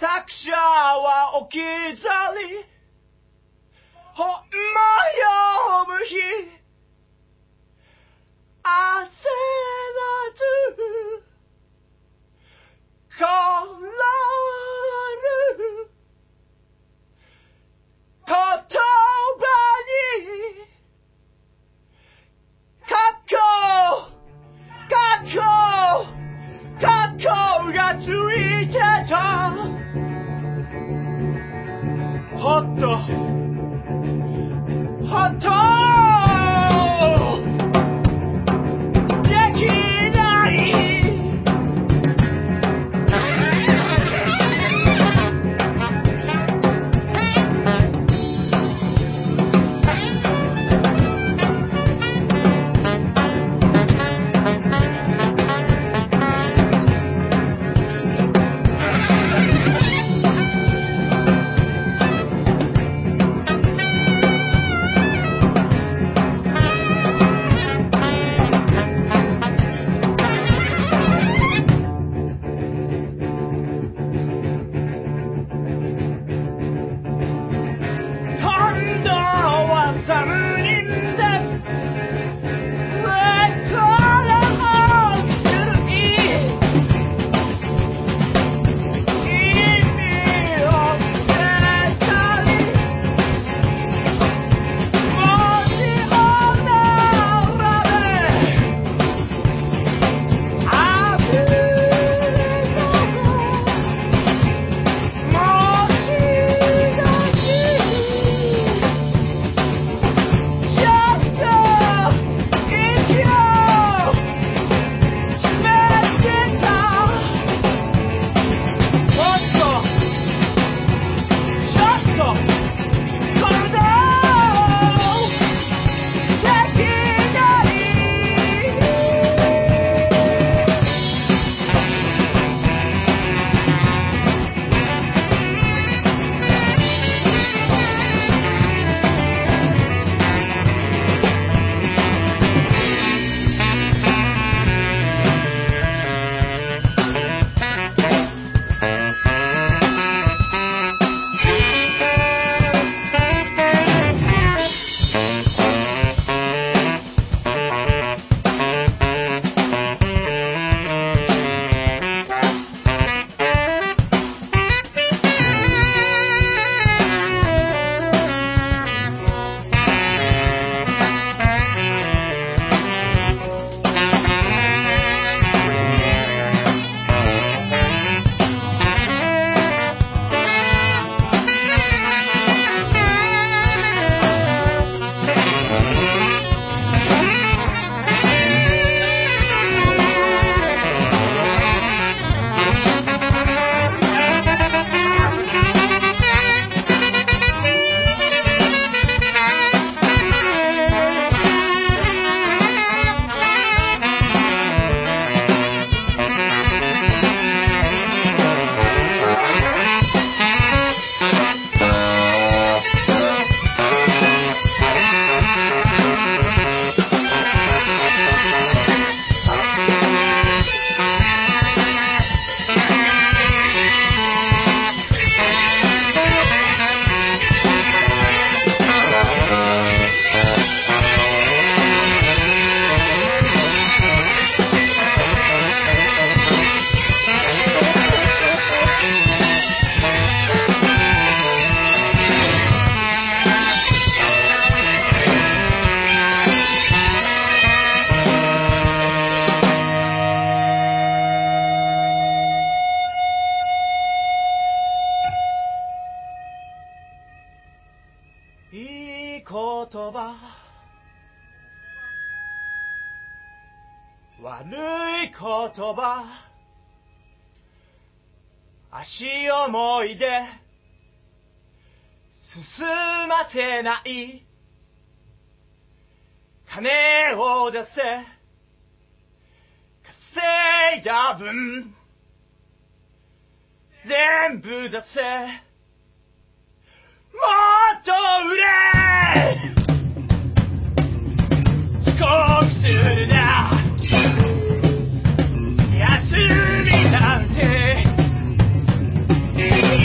作者は置き去り本も読む日焦らず転る言葉に過去がついてたほっとできない葉悪い言葉足思いで進ませない金を出せ稼いだ分全部出せもっと売れ遅刻するな休みなんてい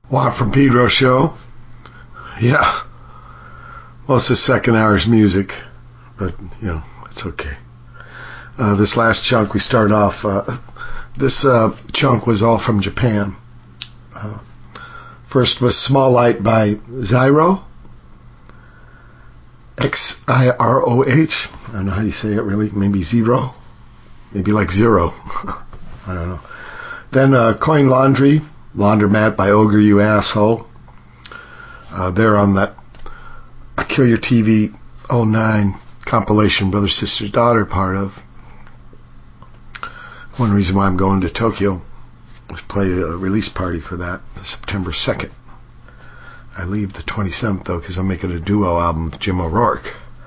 Watt from Pedro show. Yeah. Most of the second hour's music, but, it's okay. This last chunk we started off, this chunk was all from Japan. First was Small Light by Zyro. Xiroh. I don't know how you say it really. Maybe zero. Maybe like zero. I don't know. Then Coin Laundry, Laundromat by Ogre You Asshole. They're on that I Kill Your TV 09 compilation Brother, Sister, Daughter part of. One reason why I'm going to Tokyo is play a release party for that, September 2nd. I leave the 27th, though, because I'm making a duo album with Jim O'Rourke.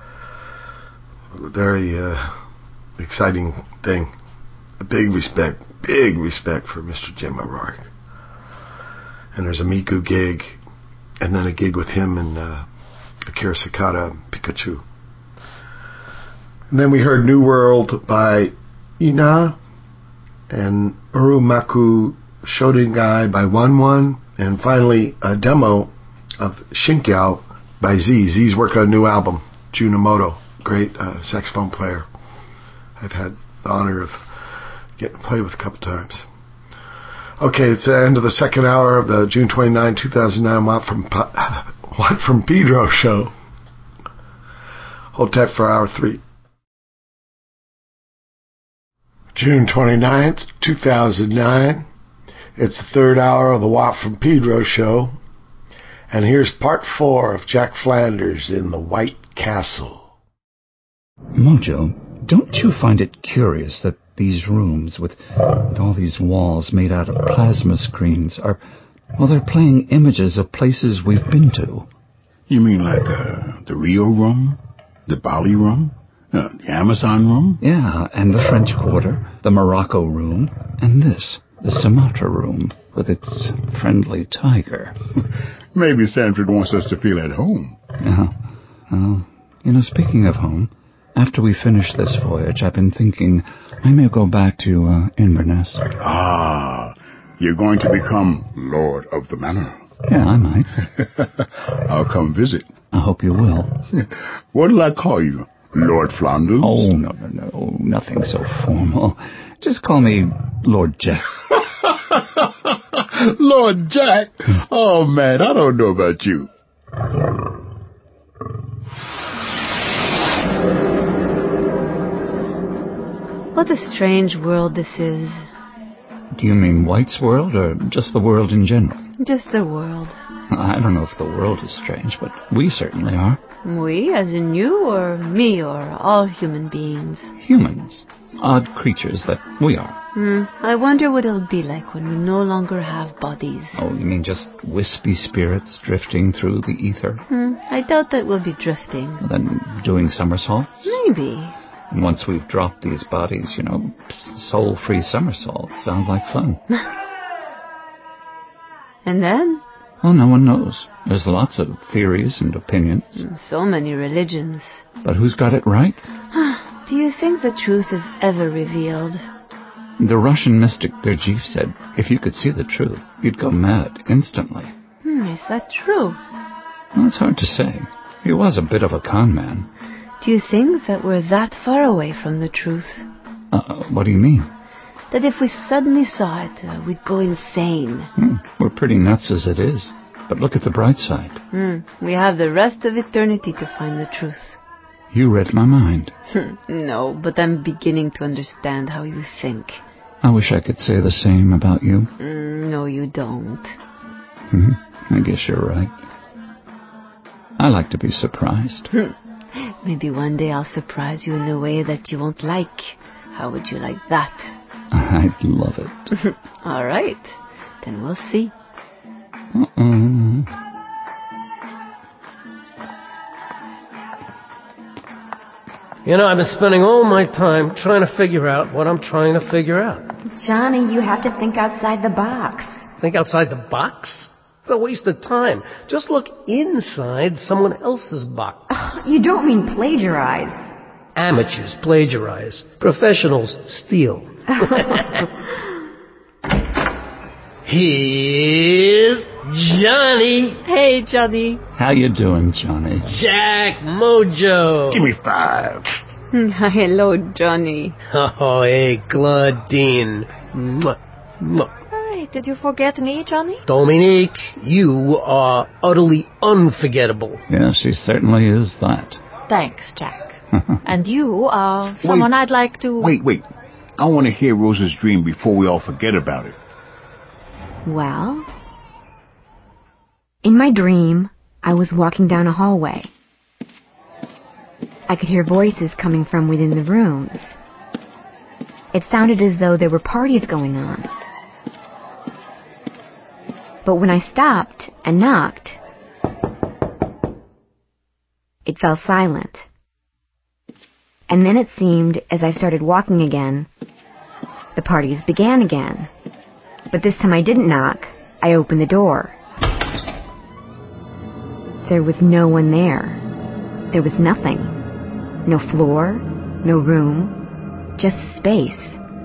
A very exciting thing. A big respect for Mr. Jim O'Rourke. And there's a Miku gig, and then a gig with him and Akira Sakata and Pikachu. And then we heard New World by Ina, and Urumaku Shodengai by One, and finally a demo of Shinkyao by Z. Z's working on a new album, Junomoto, great saxophone player. I've had the honor of getting to play with a couple times. Okay, it's the end of the second hour of the June 29, 2009 Watt from Pedro show. Hold tight for hour 3. June 29th, 2009. It's the third hour of the Watt from Pedro show. And here's part 4 of Jack Flanders in The White Castle. Mojo, don't you find it curious that these rooms with all these walls made out of plasma screens are, well, they're playing images of places we've been to? You mean like the Rio room? The Bali room? The Amazon room? Yeah, and the French Quarter, the Morocco room, and this, the Sumatra room, with its friendly tiger. Maybe Sanford wants us to feel at home. Yeah. Well, speaking of home, after we finish this voyage, I've been thinking I may go back to Inverness. Ah, you're going to become Lord of the Manor. Yeah, I might. I'll come visit. I hope you will. What'll I call you? Lord Flanders? Oh, no, nothing so formal. Just call me Lord Jack. Lord Jack? Oh, man, I don't know about you. What a strange world this is. Do you mean White's world, or just the world in general? Just the world. I don't know if the world is strange, but we certainly are. We, as in you, or me, or all human beings? Humans. Odd creatures that we are. I wonder what it'll be like when we no longer have bodies. Oh, you mean just wispy spirits drifting through the ether? I doubt that we'll be drifting. Then doing somersaults? Maybe. And once we've dropped these bodies, soul-free somersaults sound like fun. And then? Well, no one knows. There's lots of theories and opinions. So many religions. But who's got it right? Do you think the truth is ever revealed? The Russian mystic Gurdjieff said, if you could see the truth, you'd go mad instantly. Is that true? Well, it's hard to say. He was a bit of a con man. Do you think that we're that far away from the truth? What do you mean? That if we suddenly saw it, we'd go insane. We're pretty nuts as it is. But look at the bright side. We have the rest of eternity to find the truth. You read my mind. No, but I'm beginning to understand how you think. I wish I could say the same about you. No, you don't. I guess you're right. I like to be surprised. Maybe one day I'll surprise you in a way that you won't like. How would you like that? I'd love it. All right. Then we'll see. I've been spending all my time trying to figure out what I'm trying to figure out. Johnny, you have to think outside the box. Think outside the box? It's a waste of time. Just look inside someone else's box. You don't mean plagiarize. Amateurs plagiarize. Professionals steal. Here's Johnny! Hey, Johnny. How you doing, Johnny? Jack Mojo! Give me 5. Hello, Johnny. Oh, hey, Claudine. Mwah, mwah. Hi, did you forget me, Johnny? Dominique, you are utterly unforgettable. Yeah, she certainly is that. Thanks, Jack. And you are someone I'd like to... Wait. I want to hear Rosa's dream before we all forget about it. Well, in my dream, I was walking down a hallway. I could hear voices coming from within the rooms. It sounded as though there were parties going on. But when I stopped and knocked, it fell silent. And then it seemed, as I started walking again, the parties began again. But this time I didn't knock. I opened the door. There was no one there. There was nothing. No floor, no room, just space.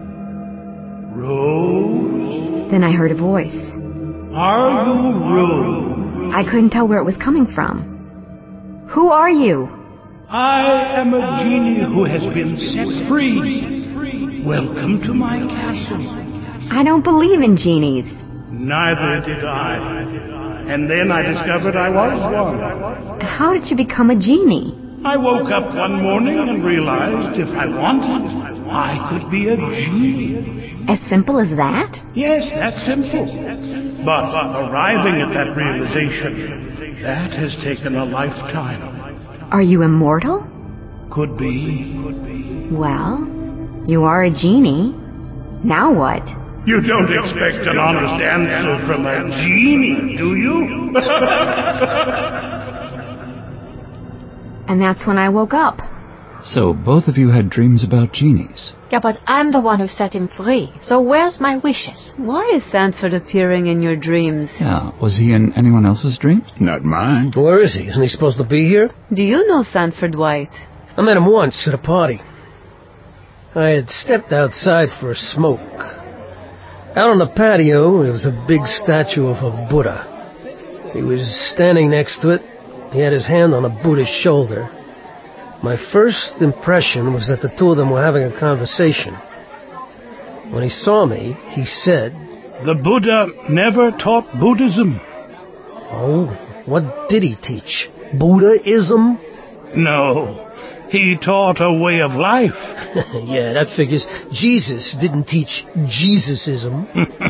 Rose? Then I heard a voice. Are you Rose? I couldn't tell where it was coming from. Who are you? I am a genie who has been set free. Welcome to my castle. I don't believe in genies. Neither did I. And then I discovered I was one. How did you become a genie? I woke up one morning and realized if I wanted, I could be a genie. As simple as that? Yes, that's simple. But arriving at that realization, that has taken a lifetime. Are you immortal? Could be. Well, you are a genie. Now what? You don't expect an honest answer from a genie, do you? And that's when I woke up. So both of you had dreams about genies. Yeah, but I'm the one who set him free. So where's my wishes? Why is Sanford appearing in your dreams? Yeah, was he in anyone else's dreams? Not mine. Where is he? Isn't he supposed to be here? Do you know Sanford White? I met him once at a party. I had stepped outside for a smoke. Out on the patio, there was a big statue of a Buddha. He was standing next to it. He had his hand on a Buddha's shoulder. My first impression was that the two of them were having a conversation. When he saw me, he said, "The Buddha never taught Buddhism." "Oh, what did he teach? Buddhism?" "No, he taught a way of life." Yeah, that figures. Jesus didn't teach Jesusism.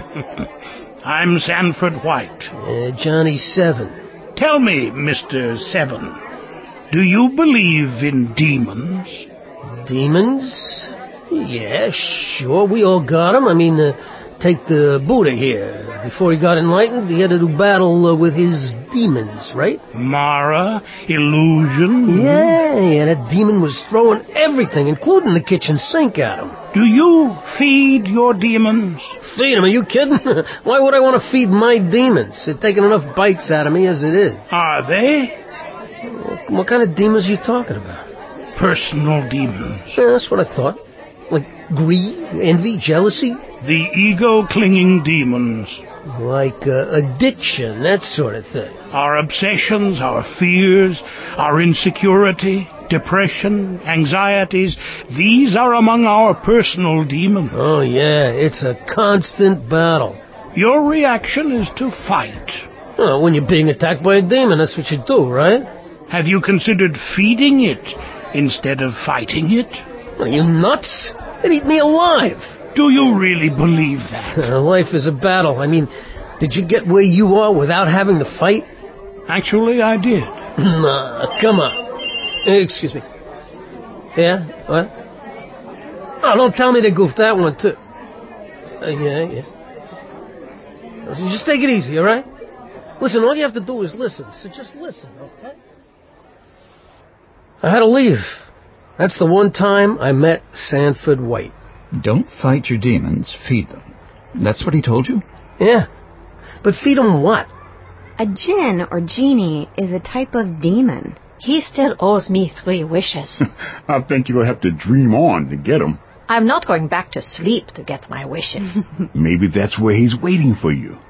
I'm Sanford White. Johnny Seven. Tell me, Mr. Seven, do you believe in demons? Demons? Yeah, sure, we all got them. I mean, take the Buddha here. Before he got enlightened, he had to do battle with his demons, right? Mara, illusion. Yeah, that demon was throwing everything, including the kitchen sink at him. Do you feed your demons? Feed them? Are you kidding? Why would I want to feed my demons? They're taking enough bites out of me as it is. Are they? What kind of demons are you talking about? Personal demons. Yeah, that's what I thought. Like greed, envy, jealousy? The ego-clinging demons. Like addiction, that sort of thing. Our obsessions, our fears, our insecurity, depression, anxieties, these are among our personal demons. Oh, yeah, it's a constant battle. Your reaction is to fight. Oh, when you're being attacked by a demon, that's what you do, right? Have you considered feeding it instead of fighting it? Are you nuts? It'd eat me alive. Do you really believe that? Life is a battle. I mean, did you get where you are without having to fight? Actually, I did. Nah, come on. Excuse me. Yeah? What? Oh, don't tell me they goofed that one, too. Yeah. Listen, just take it easy, all right? Listen, all you have to do is listen, so just listen, okay? I had to leave. That's the one time I met Sanford White. Don't fight your demons, feed them. That's what he told you? Yeah. But feed them what? A djinn or genie is a type of demon. He still owes me 3 wishes. I think you'll have to dream on to get them. I'm not going back to sleep to get my wishes. Maybe that's where he's waiting for you. I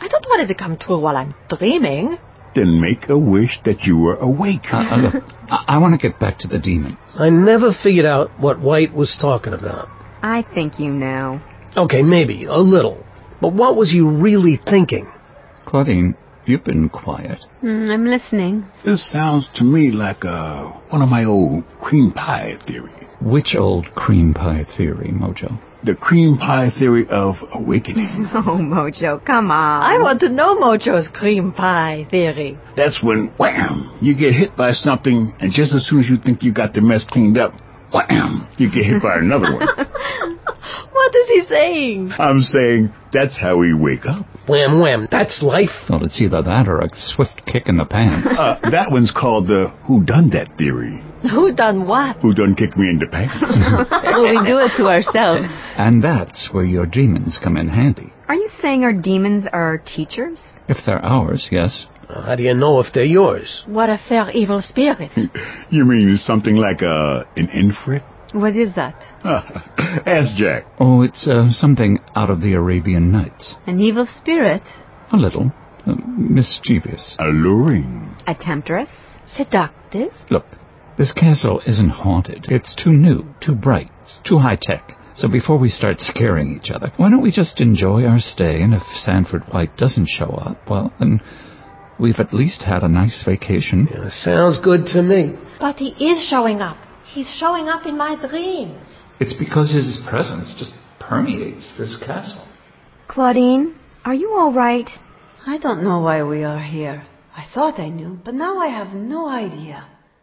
I don't want it to come true while I'm dreaming. Then make a wish that you were awake. Look, I want to get back to the demon. I never figured out what White was talking about. I think you know. Okay, maybe, a little. But what was he really thinking? Claudine, you've been quiet. I'm listening. This sounds to me like one of my old cream pie theory. Which old cream pie theory, Mojo? The cream pie theory of awakening. Oh, Mojo, come on. I want to know Mojo's cream pie theory. That's when, wham, you get hit by something, and just as soon as you think you got the mess cleaned up, wham, you get hit by another one. What is he saying? I'm saying that's how we wake up. Wham, wham, that's life. Well, it's either that or a swift kick in the pants. That one's called the who done that theory. Who done what? Who done kick me in the pants? Well, we do it to ourselves. And that's where your demons come in handy. Are you saying our demons are our teachers? If they're ours, yes. How do you know if they're yours? What a fair evil spirit. You mean something like an infrit? What is that? Ask Jack. Oh, it's something out of the Arabian Nights. An evil spirit? A little. Mischievous. Alluring. A temptress? Seductive? Look, this castle isn't haunted. It's too new, too bright, too high-tech. So before we start scaring each other, why don't we just enjoy our stay, and if Sanford White doesn't show up, well, then we've at least had a nice vacation. Yeah, sounds good to me. But he is showing up. He's showing up in my dreams. It's because his presence just permeates this castle. Claudine, are you all right? I don't know why we are here. I thought I knew, but now I have no idea.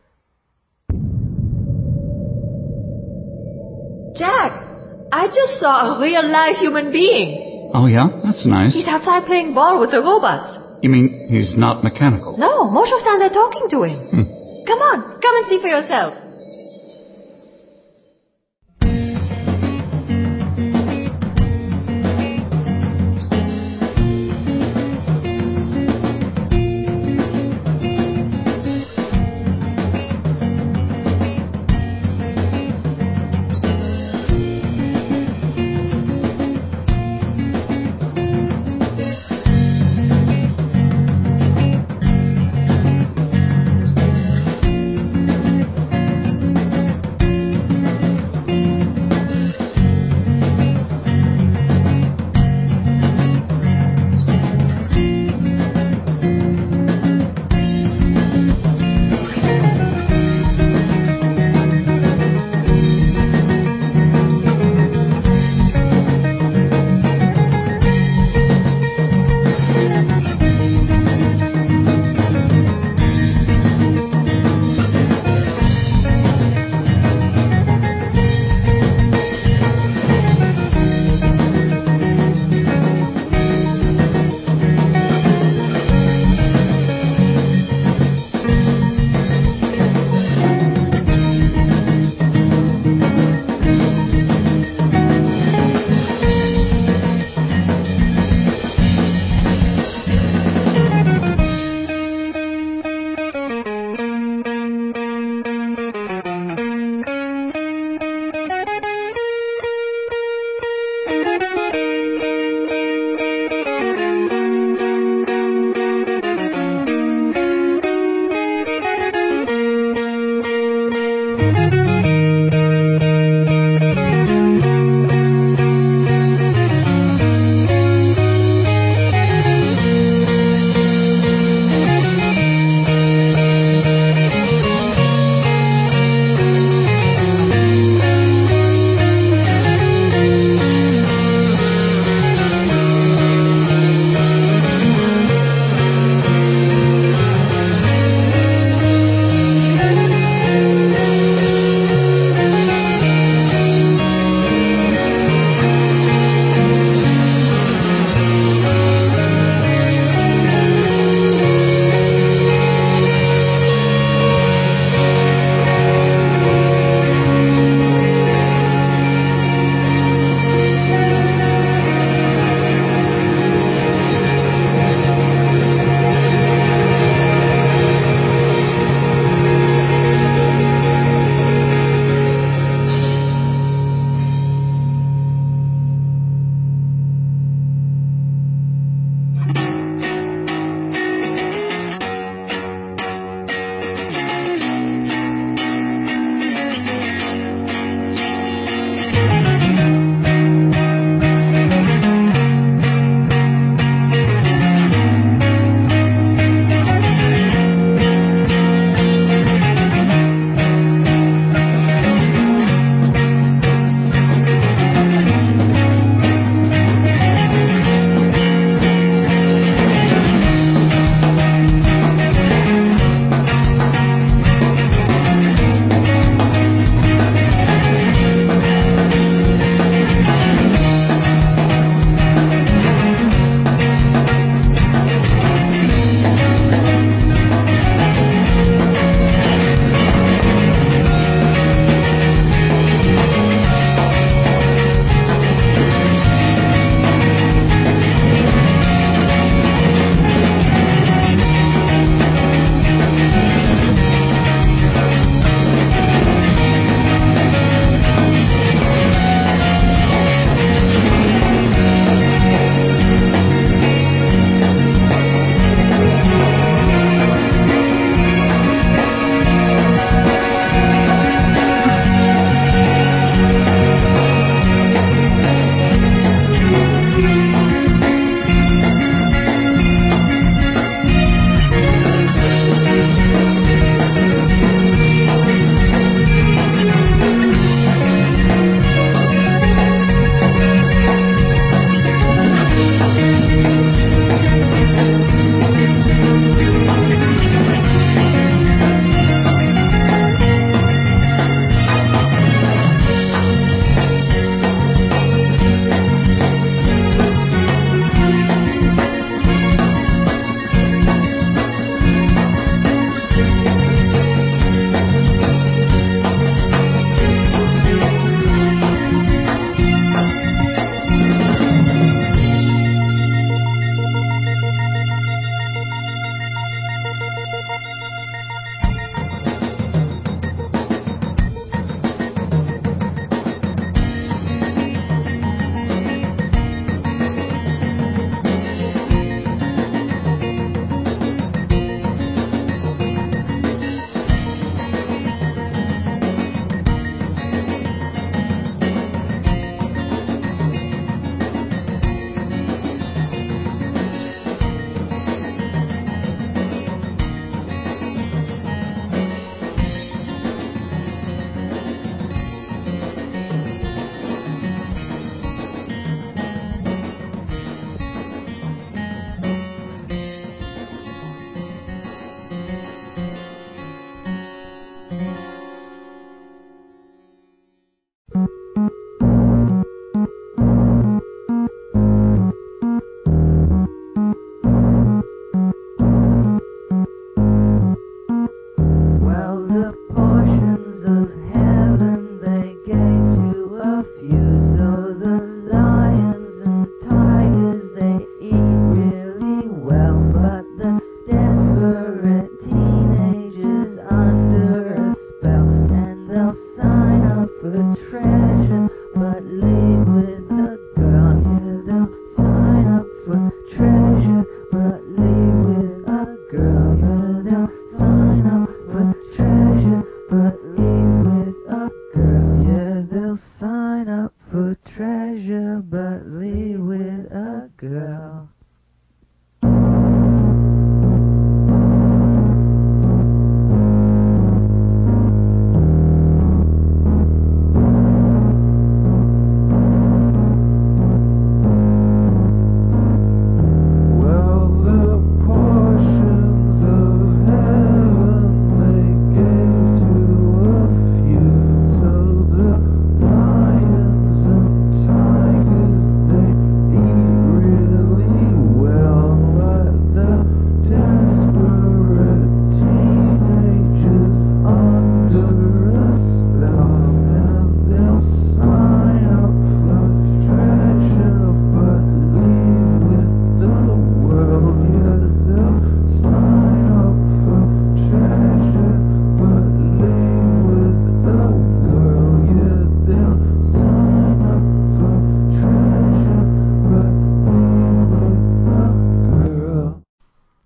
Jack, I just saw a real-life human being. Oh, yeah? That's nice. He's outside playing ball with the robots. You mean he's not mechanical? No, Mojo's down there talking to him. Come on, come and see for yourself.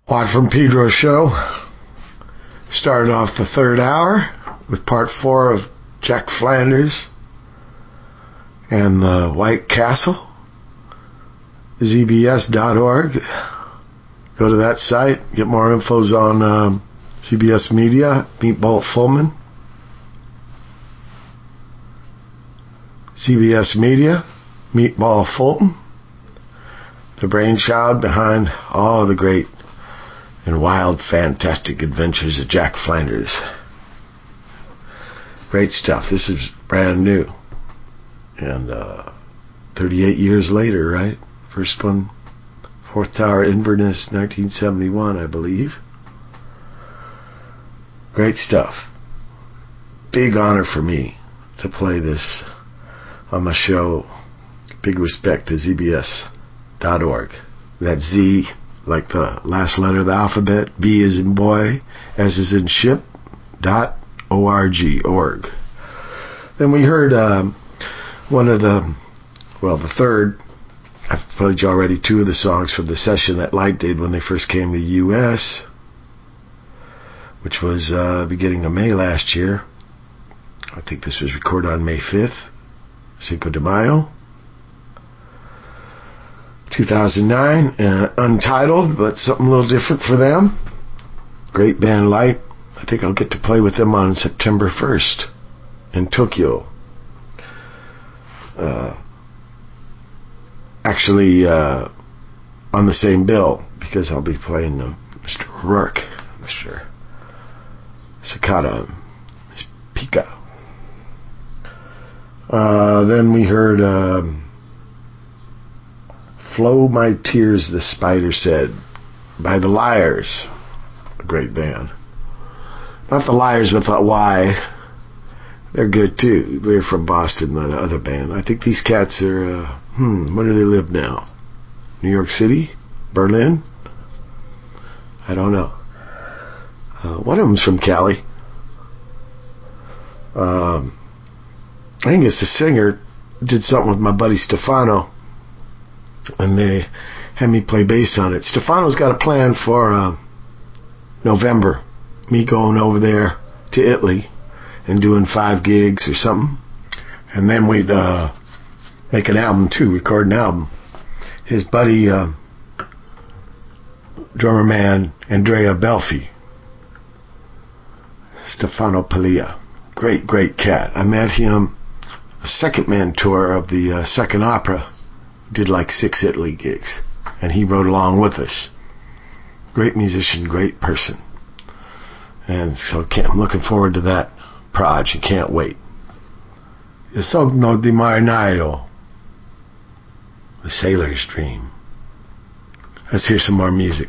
Watt from Pedro show. Started off the third hour with part 4 of Jack Flanders and the White Castle. ZBS.org. Go to that site. Get more infos on CBS Media. Meatball Fullman. CBS Media. Meatball Fulton. The brainchild behind all the great and wild, fantastic adventures of Jack Flanders. Great stuff. This is brand new. And 38 years later, right? First one, Fourth Tower, Inverness, 1971, I believe. Great stuff. Big honor for me to play this on my show. Big respect to ZBS.org. That's Z, like the last letter of the alphabet, B as in boy, S as in ship, .org. Then we heard one of the third, I've played you already 2 of the songs from the session that Light did when they first came to the U.S., which was beginning of May last year. I think this was recorded on May 5th, Cinco de Mayo, 2009. Untitled, but something a little different for them. Great band, Light. I think I'll get to play with them on September 1st in Tokyo. Actually, on the same bill, because I'll be playing Mr. Rourke, Mr. Sakata, Miss Pika. Then we heard Flow My Tears, the Spider Said, by The Liars. A great band. Not The Liars with a Y. They're good too. They're from Boston, the other band. I think these cats are, where do they live now? New York City? Berlin? I don't know. One of them's from Cali. I think it's the singer. Did something with my buddy Stefano, and they had me play bass on it. Stefano's got a plan for November. Me going over there to Italy and doing 5 gigs or something. And then we'd make an album too, record an album. His buddy, drummer man, Andrea Belfi. Stefano Paglia. Great, great cat. I met him a second man tour of the second opera. Did like 6 Italy gigs. And he rode along with us. Great musician, great person. And so I'm looking forward to that project. Can't wait. Il sogno di marinaio. The sailor's dream. Let's hear some more music.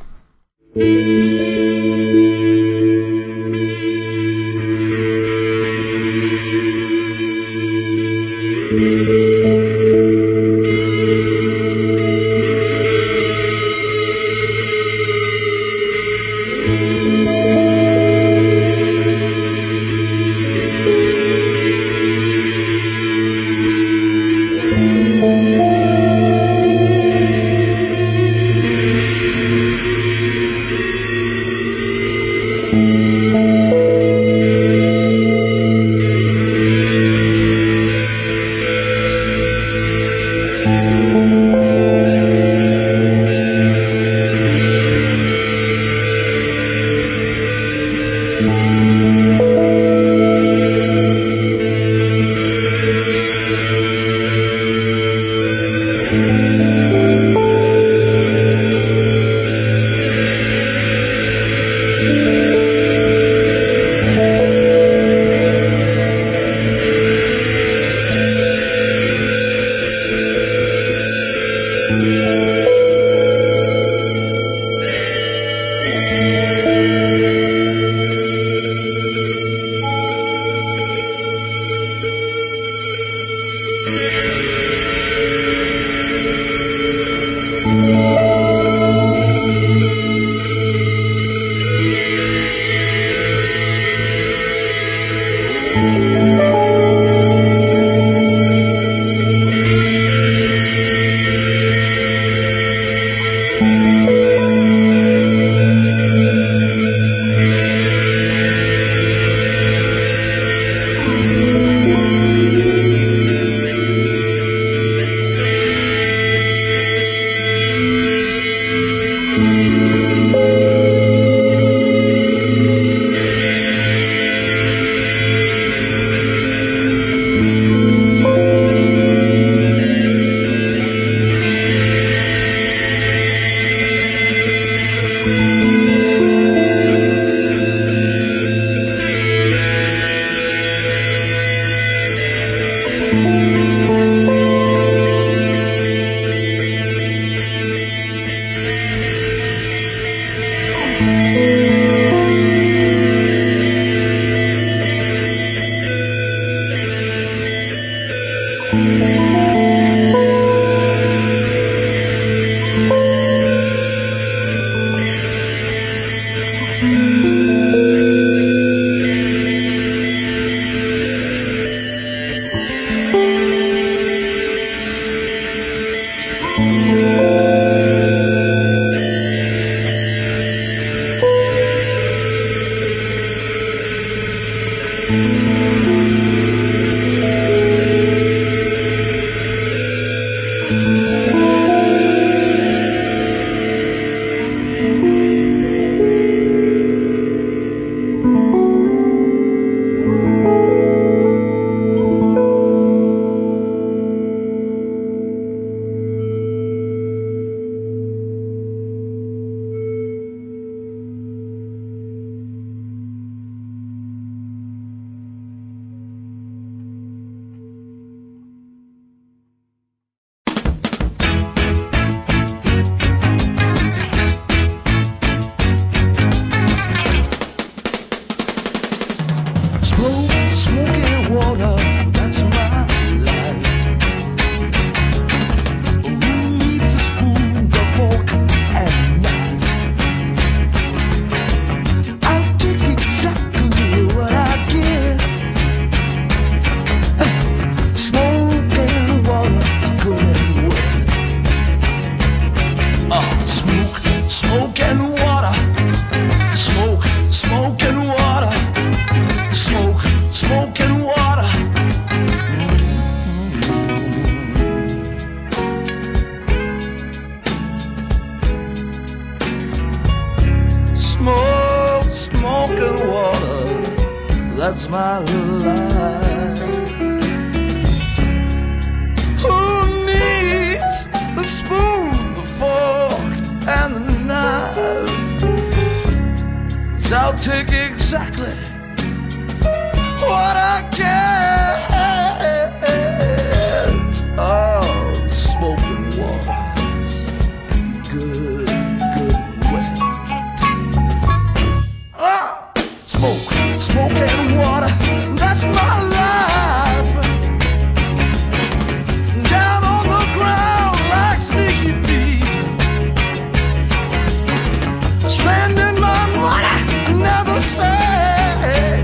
Smoke, smoke and water. Smoke, smoke and water. Smoke, smoke and water. That's my life. Who needs the spoon, the fork, and the knife? 'Cause I'll take exactly what I get. Oh, smoking water's good, good and wet. Oh, smoke, smoke and water, that's my life. Down on the ground like Sneaky Pete, spending my money, never say,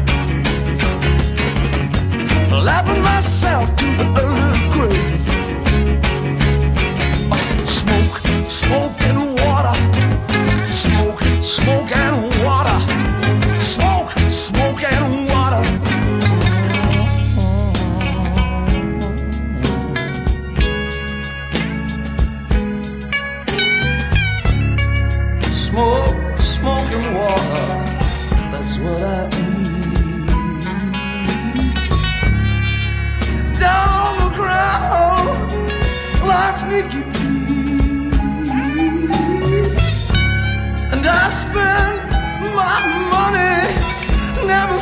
laughing myself to the early grave. Smoke, smoke and water. Smoke, smoke and water. Smoke, smoke and water. Smoke, smoke and water. That's what I eat. Down on the ground like Sneaky Pete, and I spend my money, never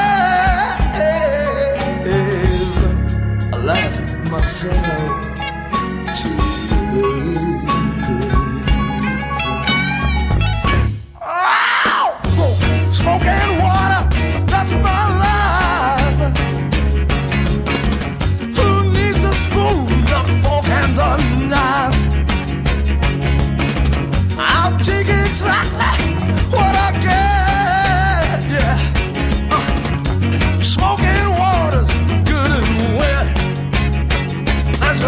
save. I laugh at myself to the smoke, smoke and water, that's my life. Who needs a spoon, the fork and the knife? I'll take exactly what I get, yeah. Smoking water's good and wet. That's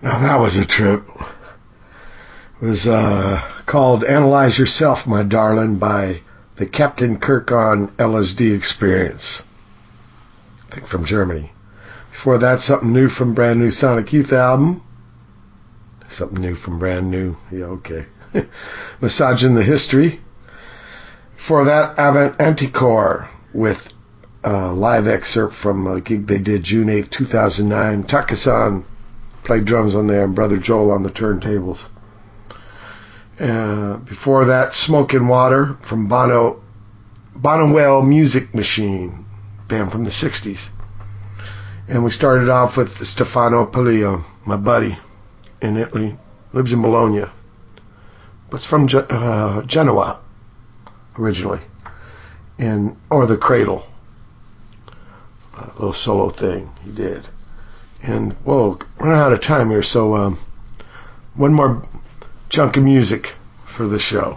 Now that was a trip. It was called Analyze Yourself, My Darling by the Captain Kirk on LSD Experience. I think from Germany. Before that, something new from Brand New Sonic Youth album. Something new from Brand New. Yeah, okay. Massaging the History. Before that, Avant Anticore with a live excerpt from a gig they did June 8, 2009. Taka-san played drums on there and Brother Joel on the turntables. Before that, Smoke and Water from Bonnewell Music Machine, band from the 60s. And we started off with Stefano Palio, my buddy in Italy, lives in Bologna, but it's from Genoa originally, or the Cradle, a little solo thing he did. And whoa, running out of time here, so one more chunk of music for the show.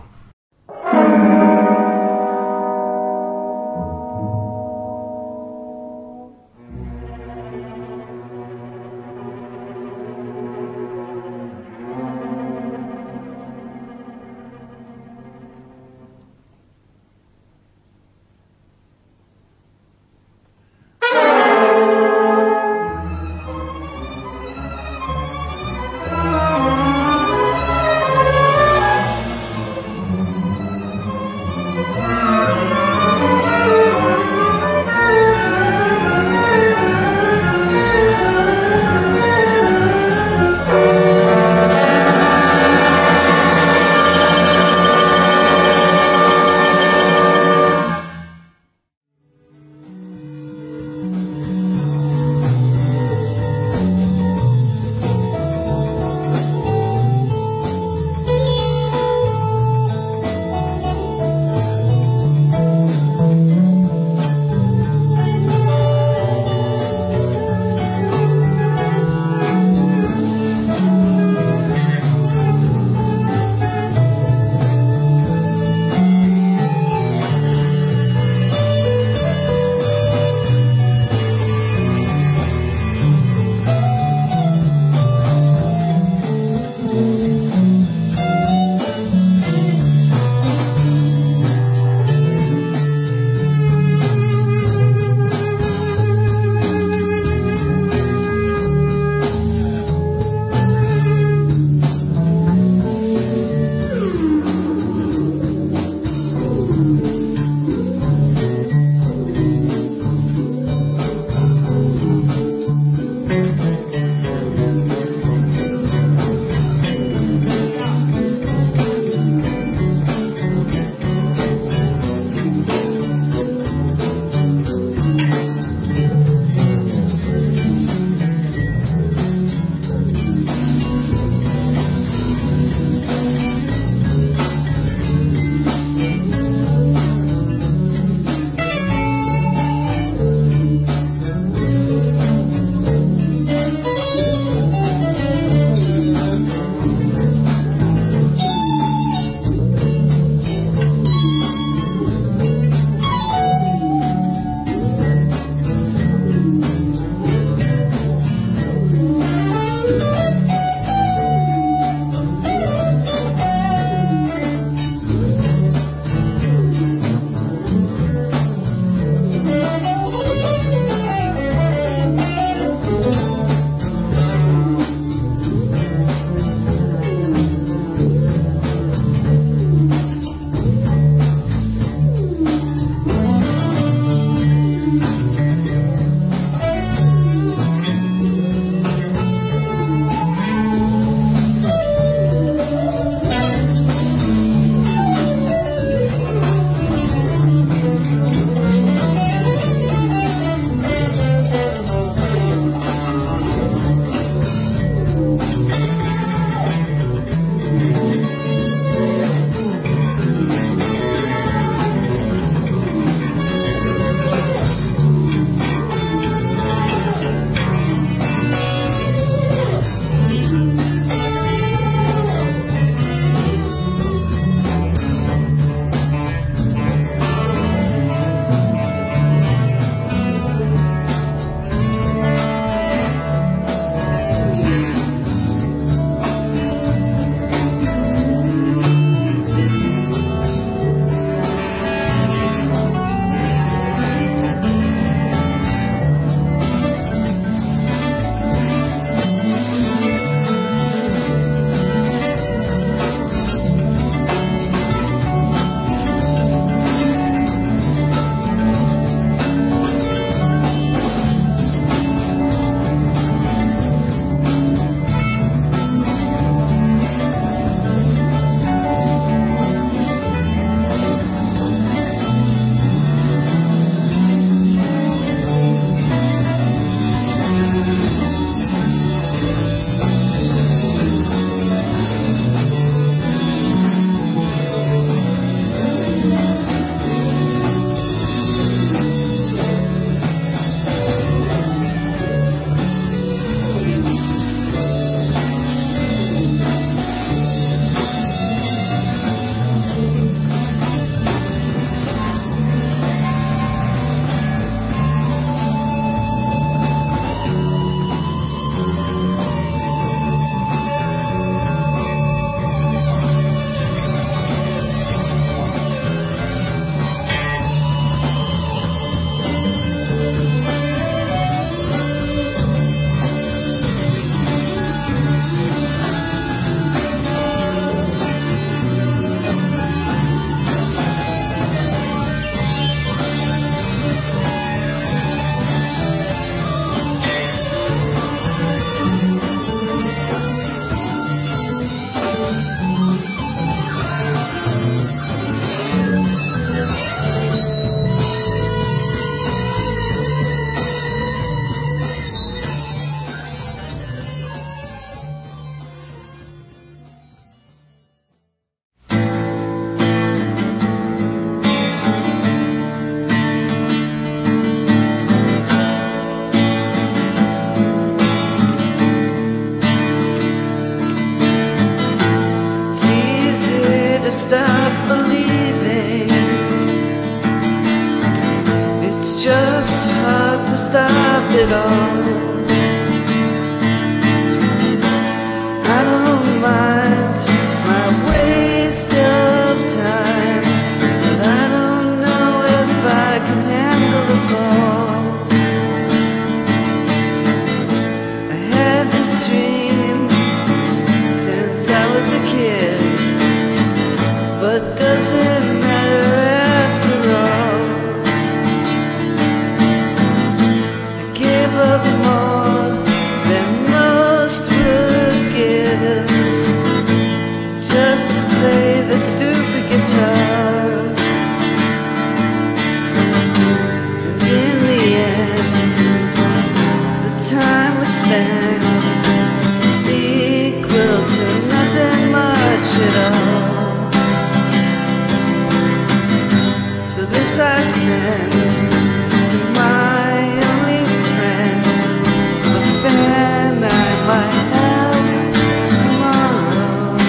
stand is equal to nothing much at all. So this I send to my only friend, a fan I might have tomorrow.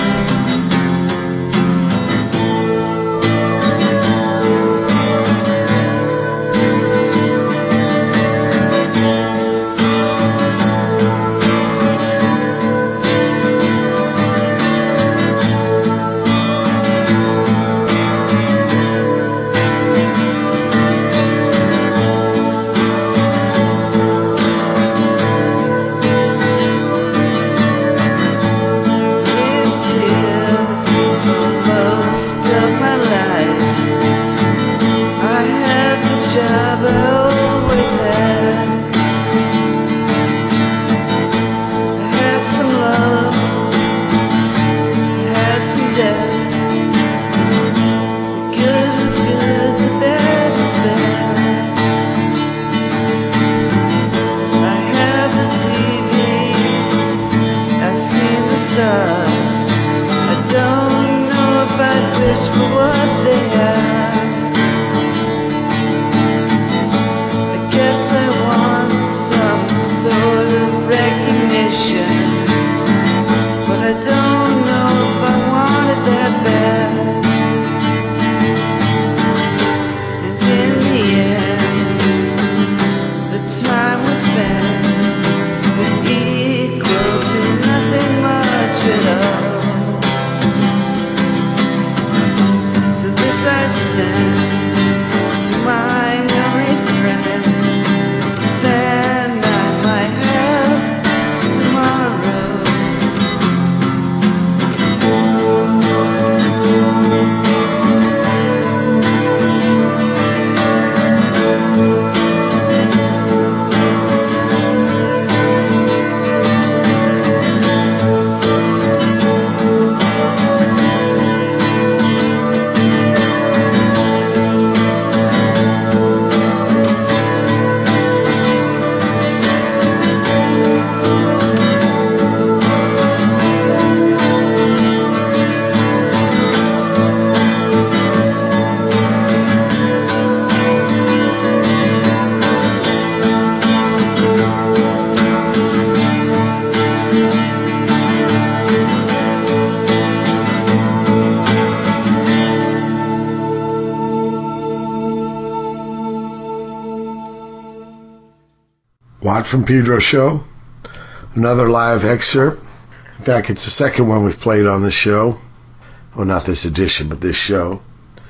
Watt from Pedro show, another live excerpt. In fact, it's the second one we've played on this show. Well, not this edition, but this show.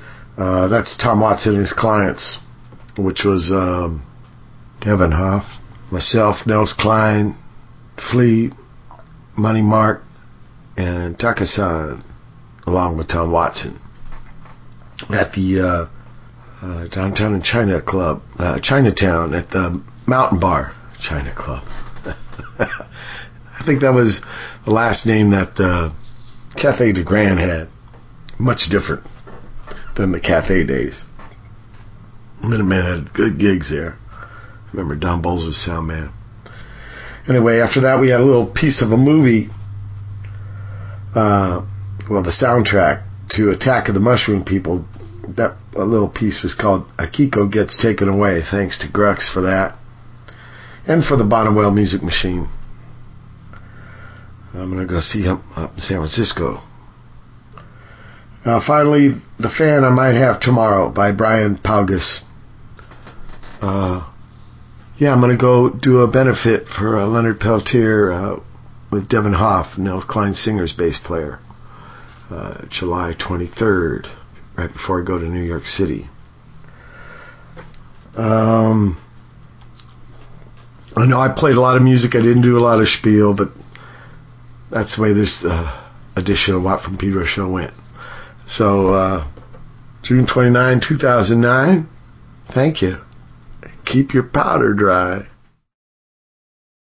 That's Tom Watson and his clients, which was Devin Hoff, myself, Nels Klein, Flea, Money Mark, and Taka-san, along with Tom Watson, at the downtown in Chinatown, at the Mountain Bar China Club. I think that was the last name that Cafe de Grand had. Much different than the Cafe days. Minutemen had good gigs there. I remember Don Bowles was sound man. Anyway, after that we had a little piece of a movie, the soundtrack to Attack of the Mushroom People. That a little piece was called Akiko Gets Taken Away. Thanks to Grux for that. And for the Bonnewell Music Machine. I'm going to go see him up in San Francisco. Finally, The Fan I Might Have Tomorrow by Brian Paugus. I'm going to go do a benefit for Leonard Peltier with Devin Hoff, Nels Klein Singer's bass player. July 23rd, right before I go to New York City. I know I played a lot of music. I didn't do a lot of spiel, but that's the way this edition of Watt from Pedro show went. So, June 29, 2009. Thank you. Keep your powder dry.